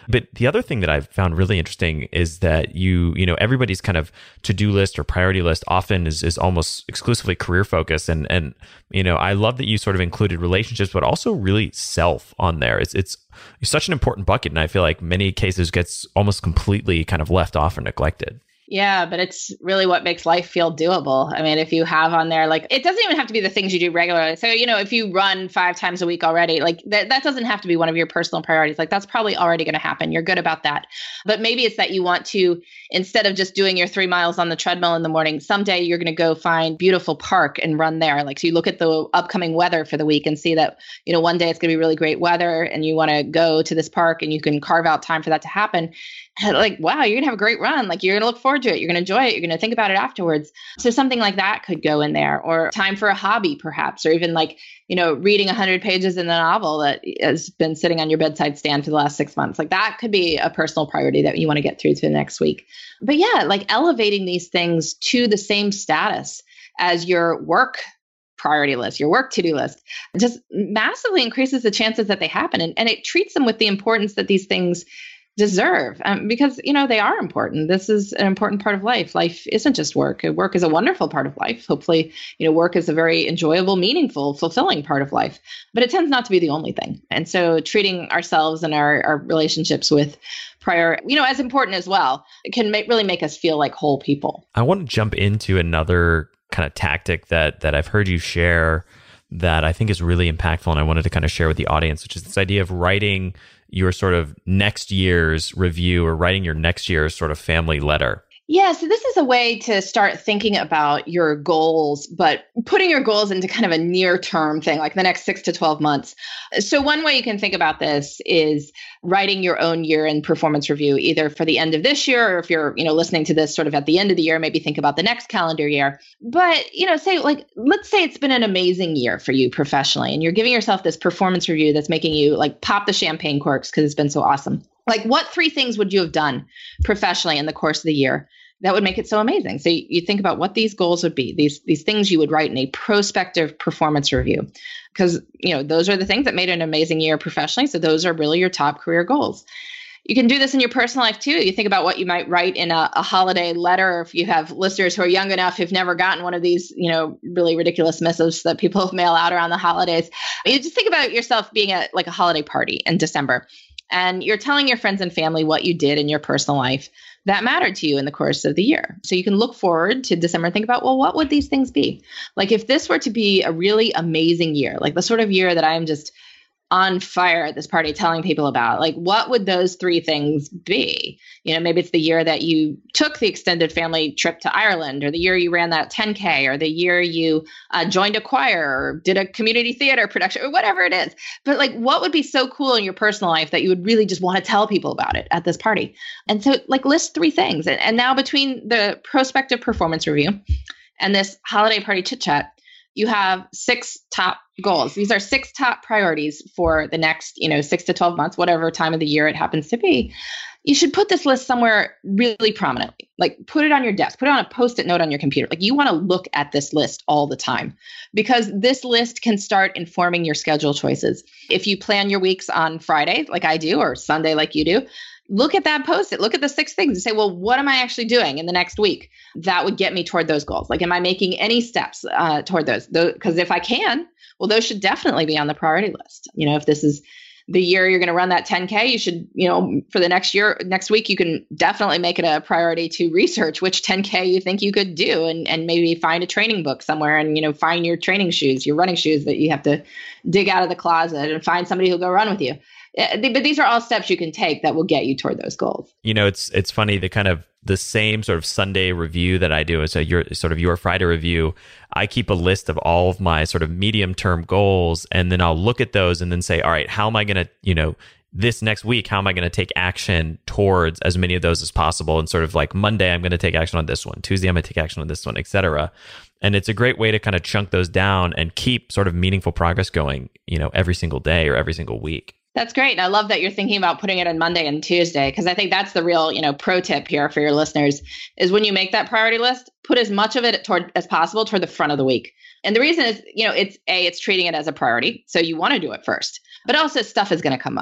But the other thing that I've found really interesting is that you, you know, everybody's kind of to-do list or priority list often is, is almost exclusively career focused. And, and, you know, I love that you sort of included relationships, but also really self on there. It's, it's such an important bucket. And I feel like many cases gets almost completely kind of left off or neglected. Yeah, but it's really what makes life feel doable. I mean, if you have on there, like, it doesn't even have to be the things you do regularly. So, you know, if you run five times a week already, like that, that doesn't have to be one of your personal priorities. Like that's probably already going to happen. You're good about that. But maybe it's that you want to, instead of just doing your three miles on the treadmill in the morning, someday you're going to go find beautiful park and run there. Like, so you look at the upcoming weather for the week and see that, you know, one day it's going to be really great weather and you want to go to this park and you can carve out time for that to happen. Like, wow, you're going to have a great run. Like, you're going to look forward to it. You're going to enjoy it. You're going to think about it afterwards. So something like that could go in there, or time for a hobby, perhaps, or even like, you know, reading a hundred pages in a novel that has been sitting on your bedside stand for the last six months. Like that could be a personal priority that you want to get through to the next week. But yeah, like elevating these things to the same status as your work priority list, your work to-do list, just massively increases the chances that they happen. And, and it treats them with the importance that these things deserve, um, because, you know, they are important. This is an important part of life. Life isn't just work. Work is a wonderful part of life. Hopefully, you know, work is a very enjoyable, meaningful, fulfilling part of life, but it tends not to be the only thing. And so treating ourselves and our, our relationships with prior, you know, as important as well, it can make, really make us feel like whole people. I want to jump into another kind of tactic that that I've heard you share that I think is really impactful, and I wanted to kind of share with the audience, which is this idea of writing your sort of next year's review or writing your next year's sort of family letter. Yeah, so this is a way to start thinking about your goals, but putting your goals into kind of a near-term thing, like the next six to twelve months. So one way you can think about this is writing your own year-end performance review, either for the end of this year, or if you're, you know, listening to this sort of at the end of the year, maybe think about the next calendar year. But, you know, say like, let's say it's been an amazing year for you professionally, and you're giving yourself this performance review that's making you like pop the champagne corks because it's been so awesome. Like, what three things would you have done professionally in the course of the year that would make it so amazing? So you, you think about what these goals would be, these these things you would write in a prospective performance review, because, you know, those are the things that made an amazing year professionally. So those are really your top career goals. You can do this in your personal life too. You think about what you might write in a, a holiday letter. If you have listeners who are young enough who've never gotten one of these, you know, really ridiculous missives that people mail out around the holidays, you just think about yourself being at like a holiday party in December. And you're telling your friends and family what you did in your personal life that mattered to you in the course of the year. So you can look forward to December and think about, well, what would these things be? Like if this were to be a really amazing year, like the sort of year that I'm just on fire at this party telling people about, like what would those three things be? You know, maybe it's the year that you took the extended family trip to Ireland, or the year you ran that ten K, or the year you uh, joined a choir or did a community theater production, or whatever it is. But like, what would be so cool in your personal life that you would really just want to tell people about it at this party? And so like list three things. And, and now between the prospective performance review and this holiday party chit chat, you have six top goals. These are six top priorities for the next, you know, six to twelve months, whatever time of the year it happens to be. You should put this list somewhere really prominently, like put it on your desk, put it on a Post-it note on your computer. Like you want to look at this list all the time, because this list can start informing your schedule choices. If you plan your weeks on Friday, like I do, or Sunday, like you do, look at that Post-it, look at the six things and say, well, what am I actually doing in the next week that would get me toward those goals? Like, am I making any steps uh, toward those? Because if I can, well, those should definitely be on the priority list. You know, if this is the year you're going to run that ten K, you should, you know, for the next year, next week, you can definitely make it a priority to research which ten K you think you could do, and, and maybe find a training book somewhere, and, you know, find your training shoes, your running shoes that you have to dig out of the closet, and find somebody who'll go run with you. But these are all steps you can take that will get you toward those goals. You know, it's it's funny, the kind of the same sort of Sunday review that I do is a your sort of your Friday review. I keep a list of all of my sort of medium term goals, and then I'll look at those and then say, all right, how am I going to, you know, this next week, how am I going to take action towards as many of those as possible? And sort of like Monday, I'm going to take action on this one. Tuesday, I'm going to take action on this one, et cetera. And it's a great way to kind of chunk those down and keep sort of meaningful progress going, you know, every single day or every single week. That's great. And I love that you're thinking about putting it on Monday and Tuesday, because I think that's the real, you know, pro tip here for your listeners is when you make that priority list, put as much of it toward as possible toward the front of the week. And the reason is, you know, it's A, it's treating it as a priority. So you want to do it first, but also stuff is going to come up.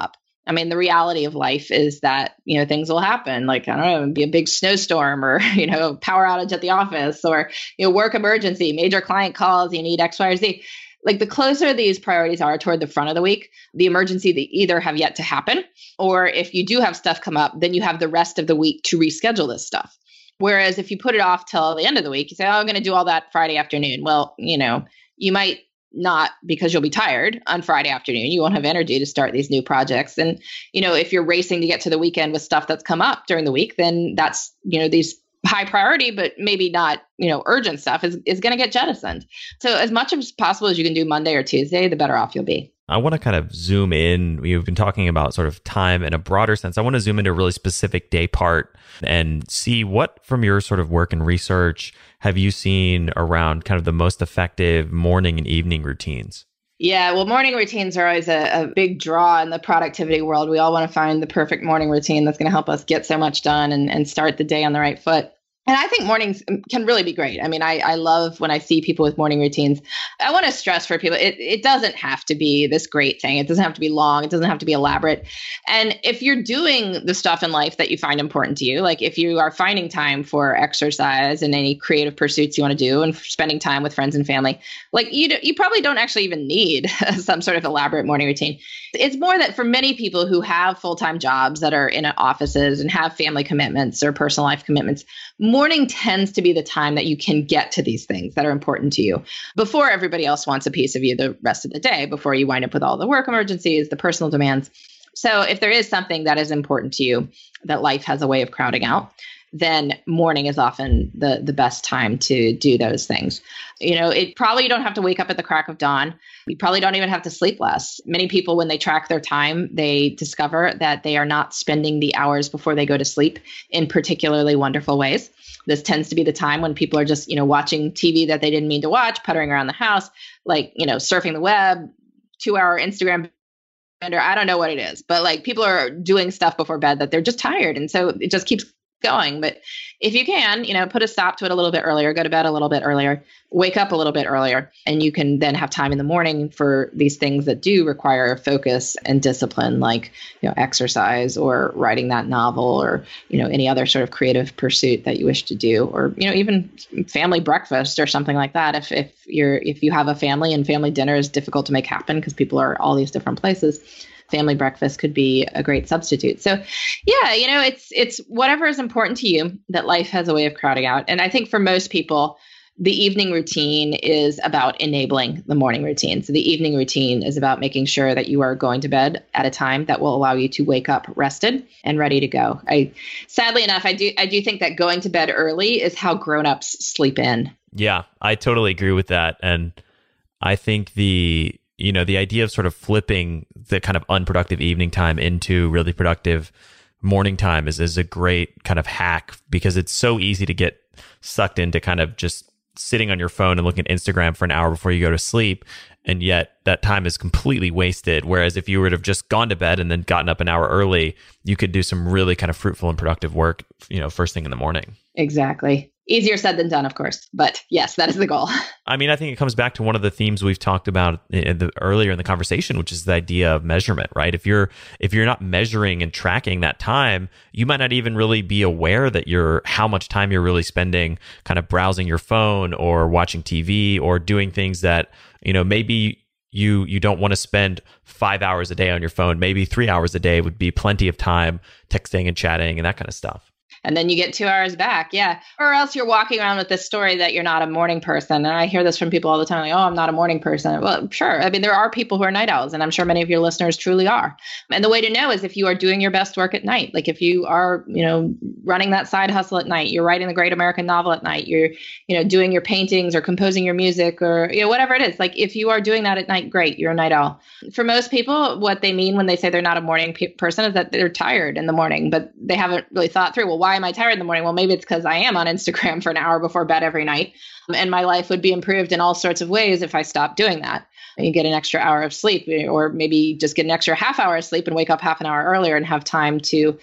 I mean, the reality of life is that, you know, things will happen. Like, I don't know, it'd be a big snowstorm or, you know, power outage at the office or, you know, work emergency, major client calls, you need X, Y, or Z. Like the closer these priorities are toward the front of the week, the emergency they either have yet to happen, or if you do have stuff come up, then you have the rest of the week to reschedule this stuff. Whereas if you put it off till the end of the week, you say, oh, I'm going to do all that Friday afternoon. Well, you know, you might not, because you'll be tired on Friday afternoon. You won't have energy to start these new projects. And, you know, if you're racing to get to the weekend with stuff that's come up during the week, then that's, you know, these high priority, but maybe not, you know, urgent stuff is, is going to get jettisoned. So as much as possible as you can do Monday or Tuesday, the better off you'll be. I want to kind of zoom in. We've been talking about sort of time in a broader sense. I want to zoom into a really specific day part and see what, from your sort of work and research, have you seen around kind of the most effective morning and evening routines? Yeah, well, morning routines are always a, a big draw in the productivity world. We all want to find the perfect morning routine that's going to help us get so much done and, and start the day on the right foot. And I think mornings can really be great. I mean, I, I love when I see people with morning routines. I want to stress for people, it, it doesn't have to be this great thing. It doesn't have to be long. It doesn't have to be elaborate. And if you're doing the stuff in life that you find important to you, like if you are finding time for exercise and any creative pursuits you want to do and spending time with friends and family, like you, you probably don't actually even need some sort of elaborate morning routine. It's more that for many people who have full-time jobs that are in offices and have family commitments or personal life commitments, morning tends to be the time that you can get to these things that are important to you before everybody else wants a piece of you the rest of the day, before you wind up with all the work emergencies, the personal demands. So if there is something that is important to you that life has a way of crowding out, then morning is often the, the best time to do those things. You know, it probably you don't have to wake up at the crack of dawn. You probably don't even have to sleep less. Many people, when they track their time, they discover that they are not spending the hours before they go to sleep in particularly wonderful ways. This tends to be the time when people are just, you know, watching T V that they didn't mean to watch, puttering around the house, like, you know, surfing the web, two hour Instagram bender. I don't know what it is, but like people are doing stuff before bed that they're just tired. And so it just keeps going. But if you can, you know, put a stop to it a little bit earlier, go to bed a little bit earlier, wake up a little bit earlier, and you can then have time in the morning for these things that do require focus and discipline, like, you know, exercise or writing that novel or, you know, any other sort of creative pursuit that you wish to do, or, you know, even family breakfast or something like that. If, if you're, if you have a family and family dinner is difficult to make happen because people are all these different places, family breakfast could be a great substitute. So yeah, you know, it's, it's whatever is important to you that life has a way of crowding out. And I think for most people, the evening routine is about enabling the morning routine. So the evening routine is about making sure that you are going to bed at a time that will allow you to wake up rested and ready to go. I, sadly enough, I do, I do think that going to bed early is how grownups sleep in. Yeah, I totally agree with that. And I think the, you know, the idea of sort of flipping the kind of unproductive evening time into really productive morning time is, is a great kind of hack, because it's so easy to get sucked into kind of just sitting on your phone and looking at Instagram for an hour before you go to sleep. And yet that time is completely wasted. Whereas if you would have just gone to bed and then gotten up an hour early, you could do some really kind of fruitful and productive work, you know, first thing in the morning. Exactly. Easier said than done, of course. But yes, that is the goal. I mean, I think it comes back to one of the themes we've talked about in the, earlier in the conversation, which is the idea of measurement, right? If you're if you're not measuring and tracking that time, you might not even really be aware that you're how much time you're really spending kind of browsing your phone or watching T V or doing things that, you know, maybe you you don't want to spend five hours a day on your phone. Maybe three hours a day would be plenty of time texting and chatting and that kind of stuff. And then you get two hours back. Yeah. Or else you're walking around with this story that you're not a morning person. And I hear this from people all the time, like, oh, I'm not a morning person. Well, sure. I mean, there are people who are night owls, and I'm sure many of your listeners truly are. And the way to know is if you are doing your best work at night. Like if you are, you know, running that side hustle at night, you're writing the great American novel at night, you're, you know, doing your paintings or composing your music or, you know, whatever it is. Like if you are doing that at night, great, you're a night owl. For most people, what they mean when they say they're not a morning pe- person is that they're tired in the morning, but they haven't really thought through, well, why am I tired in the morning? Well, maybe it's because I am on Instagram for an hour before bed every night. And my life would be improved in all sorts of ways if I stopped doing that. You get an extra hour of sleep, or maybe just get an extra half hour of sleep and wake up half an hour earlier and have time to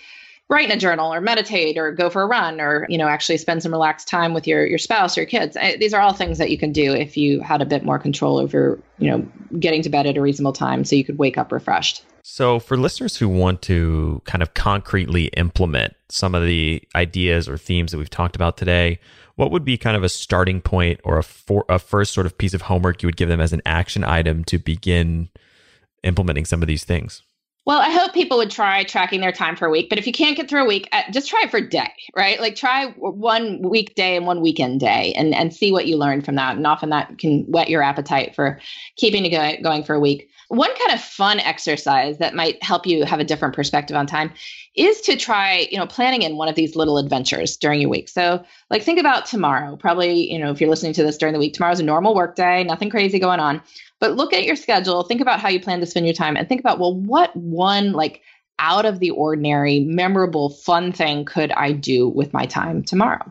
write in a journal or meditate or go for a run or, you know, actually spend some relaxed time with your, your spouse or your kids. These are all things that you can do if you had a bit more control over, you know, getting to bed at a reasonable time so you could wake up refreshed. So for listeners who want to kind of concretely implement some of the ideas or themes that we've talked about today, what would be kind of a starting point or a, for, a first sort of piece of homework you would give them as an action item to begin implementing some of these things? Well, I hope people would try tracking their time for a week. But if you can't get through a week, just try it for a day, right? Like try one weekday and one weekend day and, and see what you learn from that. And often that can whet your appetite for keeping it go, going for a week. One kind of fun exercise that might help you have a different perspective on time is to try, you know, planning in one of these little adventures during your week. So like think about tomorrow. Probably, you know, if you're listening to this during the week, tomorrow's a normal work day, nothing crazy going on. But look at your schedule, think about how you plan to spend your time and think about, well, what one like out of the ordinary, memorable, fun thing could I do with my time tomorrow?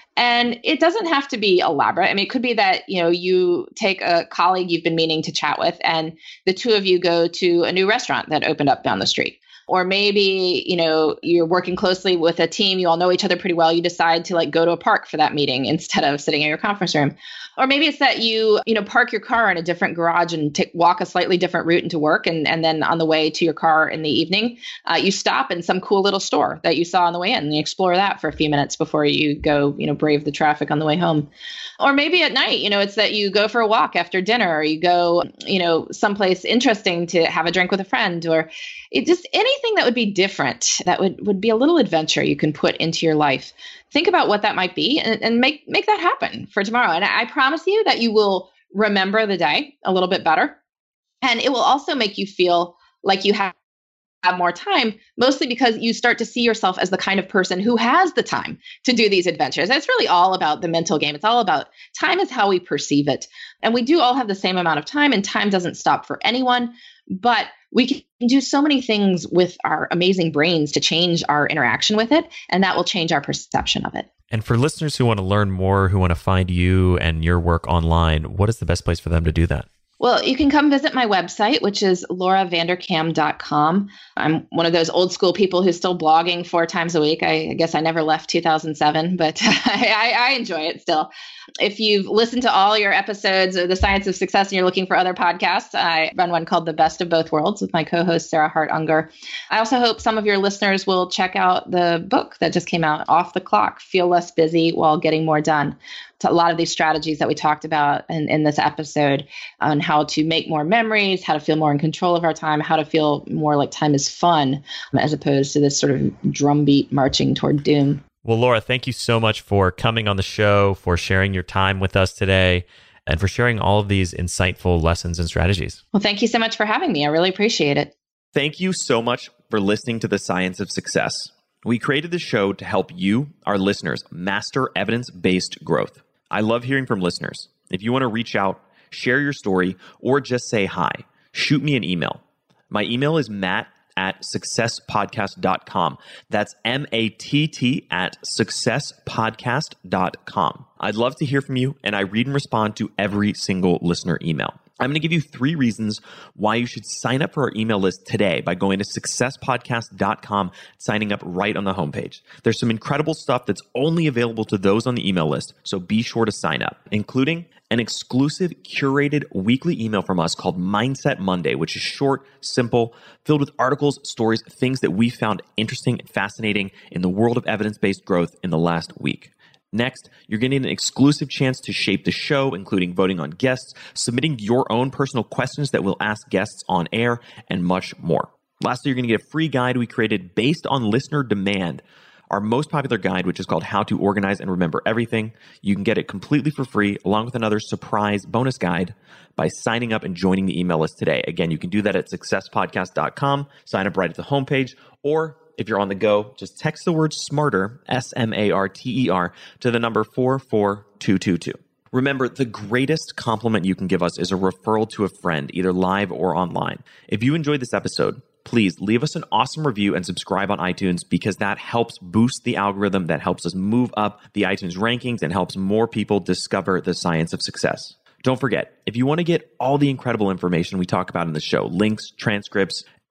And it doesn't have to be elaborate. I mean, it could be that, you know, you take a colleague you've been meaning to chat with and the two of you go to a new restaurant that opened up down the street. Or maybe, you know, you're working closely with a team, you all know each other pretty well. You decide to like go to a park for that meeting instead of sitting in your conference room. Or maybe it's that you, you know, park your car in a different garage and take, walk a slightly different route into work. And, and then on the way to your car in the evening, uh, you stop in some cool little store that you saw on the way in and you explore that for a few minutes before you go, you know, brave the traffic on the way home. Or maybe at night, you know, it's that you go for a walk after dinner or you go, you know, someplace interesting to have a drink with a friend or it just anything that would be different, that would, would be a little adventure you can put into your life. Think about what that might be and, and make, make that happen for tomorrow. And I, I promise you that you will remember the day a little bit better. And it will also make you feel like you have, have more time, mostly because you start to see yourself as the kind of person who has the time to do these adventures. And it's really all about the mental game. It's all about time is how we perceive it. And we do all have the same amount of time and time doesn't stop for anyone, but we can do so many things with our amazing brains to change our interaction with it, and that will change our perception of it. And for listeners who want to learn more, who want to find you and your work online, what is the best place for them to do that? Well, you can come visit my website, which is laura vanderkam dot com. I'm one of those old school people who's still blogging four times a week. I, I guess I never left two thousand seven, but I, I enjoy it still. If you've listened to all your episodes of The Science of Success and you're looking for other podcasts, I run one called The Best of Both Worlds with my co-host, Sarah Hart Unger. I also hope some of your listeners will check out the book that just came out, Off the Clock, Feel Less Busy While Getting More Done. To a lot of these strategies that we talked about in, in this episode on how to make more memories, how to feel more in control of our time, how to feel more like time is fun, as opposed to this sort of drumbeat marching toward doom. Well, Laura, thank you so much for coming on the show, for sharing your time with us today, and for sharing all of these insightful lessons and strategies. Well, thank you so much for having me. I really appreciate it. Thank you so much for listening to The Science of Success. We created this show to help you, our listeners, master evidence-based growth. I love hearing from listeners. If you want to reach out, share your story, or just say hi, shoot me an email. My email is matt at success podcast dot com. That's M A T T at success podcast dot com. I'd love to hear from you, and I read and respond to every single listener email. I'm going to give you three reasons why you should sign up for our email list today by going to success podcast dot com, signing up right on the homepage. There's some incredible stuff that's only available to those on the email list, so be sure to sign up, including an exclusive curated weekly email from us called Mindset Monday, which is short, simple, filled with articles, stories, things that we found interesting and fascinating in the world of evidence-based growth in the last week. Next, you're getting an exclusive chance to shape the show, including voting on guests, submitting your own personal questions that we'll ask guests on air, and much more. Lastly, you're going to get a free guide we created based on listener demand, our most popular guide, which is called How to Organize and Remember Everything. You can get it completely for free, along with another surprise bonus guide by signing up and joining the email list today. Again, you can do that at success podcast dot com, sign up right at the homepage, or if you're on the go, just text the word SMARTER, S M A R T E R, to the number four four two two two. Remember, the greatest compliment you can give us is a referral to a friend, either live or online. If you enjoyed this episode, please leave us an awesome review and subscribe on iTunes, because that helps boost the algorithm, that helps us move up the iTunes rankings and helps more people discover the science of success. Don't forget, if you want to get all the incredible information we talk about in the show, links, transcripts,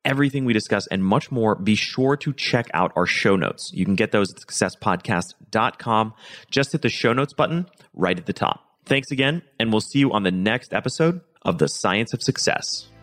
everything we discuss and much more, be sure to check out our show notes. You can get those at success podcast dot com. Just hit the show notes button right at the top. Thanks again, and we'll see you on the next episode of The Science of Success.